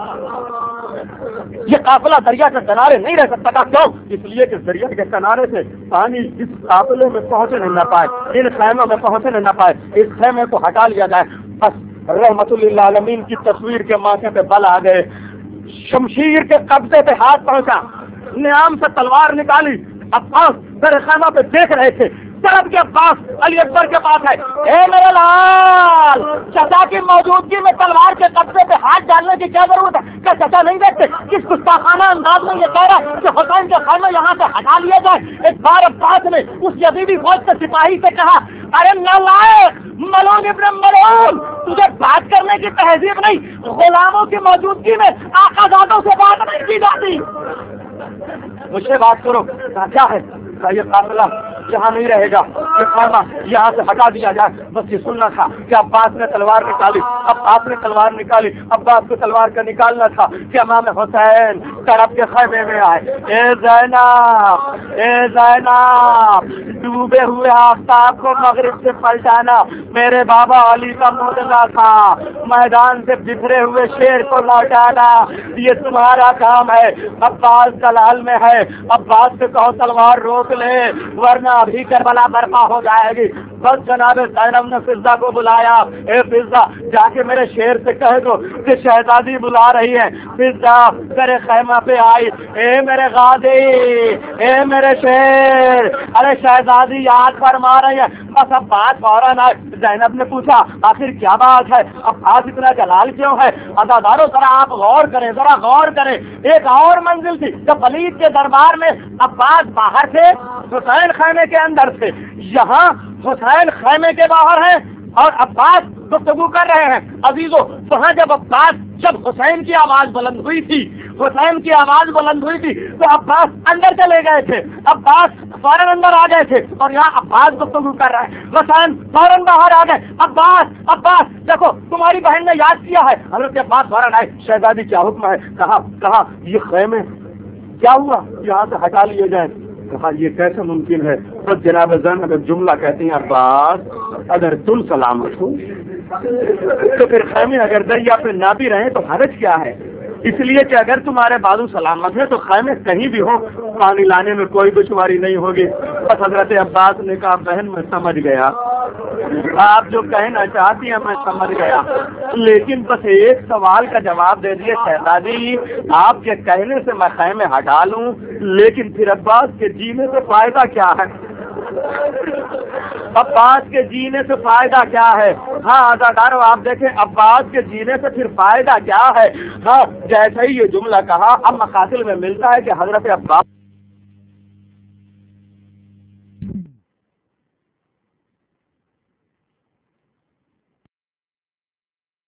S1: یہ قافلہ دریا کے کنارے نہیں رہ سکتا. کیوں؟ اس لیے کہ دریا کے کنارے سے پانی اس قافلے میں پہنچنے نہ پائے، ان خیموں میں پہنچنے نہ پائے. اس خیمے کو ہٹا لیا جائے. بس رحمت للعالمین کی تصویر کے ماتھے پہ بل آ گئے، شمشیر کے قبضے پہ ہاتھ پہنچا، نیام سے تلوار نکالی. عباس در خیمہ پہ دیکھ رہے تھے، طرف کے عباس علی اکبر کے پاس ہے. اے میرے لال، چچا کی موجودگی میں تلوار کے قبضے پہ ہاتھ ڈالنے کی کیا ضرورت ہے؟ کیا چچا نہیں دیکھتے کس گستاخانہ انداز میں یہ کہہ رہا ہے کہ حسین کے خیمے یہاں سے ہٹا لیے جائے؟ ایک بار عباس نے اس یزیدی فوج کے سپاہی سے کہا ارے نالائق ملعون ابن ملعون، تجھے بات کرنے کی تہذیب نہیں، غلاموں کی موجودگی میں آقا زادوں سے بات نہیں کی جاتی، مجھ سے بات کرو. کیا ہے یہ قافلہ یہاں نہیں رہے گا، یہ خیمہ یہاں سے ہٹا دیا جائے. بس یہ سننا تھا کہ عباس نے تلوار نکالی، عباس نے تلوار نکالی، عباس کو تلوار کا نکالنا تھا کہ امام حسین طرف کے خیمے میں آئے. اے زینب، اے زینب، ڈوبے ہوئے آفتاب کو مغرب سے پلٹانا میرے بابا علی کا معجزہ تھا، میدان سے بکھرے ہوئے شیر کو لوٹانا یہ تمہارا کام ہے. عباس دلال میں ہے، عباس سے کہو تلوار روک لے ورنہ ابھی کربلا برپا ہو جائے گی. بس جناب زینب نے فضہ کو بلایا. اے فضہ جا کے میرے شیر سے کہہ دو کہ شہزادی بلا رہی ہے. فضہ میرے خیمہ پہ آئی. اے میرے غازی، اے میرے شیر، ارے شہزادی یاد فرما رہی ہے. بس اب بات فوراً آئی. زینب نے پوچھا آخر کیا بات ہے، اب آج اتنا جلال کیوں ہے؟ عزادارو ذرا آپ غور کریں، ذرا غور کریں. ایک اور منزل تھی جب ولید کے دربار میں عباس باہر سے حسین خیمے کے اندر تھے، یہاں حسین خیمے کے باہر ہیں اور عباس گفتگو کر رہے ہیں. عزیزو وہاں جب حسین کی آواز بلند ہوئی تھی، حسین کی آواز بلند ہوئی تھی تو عباس اندر چلے گئے تھے، عباس فوراً اندر آ گئے تھے اور یہاں عباس گفتگو کر رہے ہیں. حسین فوراً باہر آ گئے. عباس دیکھو تمہاری بہن نے یاد کیا ہے. حضرت عباس فوراً آئے. شہزادی کیا حکم ہے؟ کہا یہ خیمے کیا ہوا یہاں سے ہٹا لیے جائیں. کہا یہ کیسے ممکن ہے؟ تو جناب زینب ایک جملہ کہتی ہیں عباس اگر تم سلامت ہو تو پھر خیمے اگر دریا پہ نہ بھی رہیں تو حرج کیا ہے؟ اس لیے کہ اگر تمہارے بازو سلامت ہے تو خیمے کہیں بھی ہو پانی لانے میں کوئی دشواری نہیں ہوگی. بس حضرت عباس نے کہا بہن میں سمجھ گیا، آپ جو کہنا چاہتی ہیں میں سمجھ گیا، لیکن بس ایک سوال کا جواب دے دیے شہزادی، آپ کے کہنے سے میں خیمے ہٹا لوں لیکن پھر عباس کے جینے سے فائدہ کیا ہے؟ عباس کے جینے سے فائدہ کیا ہے؟ ہاں عزادارو آپ دیکھیں عباس کے جینے سے پھر فائدہ کیا ہے؟ ہاں جیسے ہی یہ جملہ کہا اب مقاتل میں ملتا ہے کہ حضرت عباس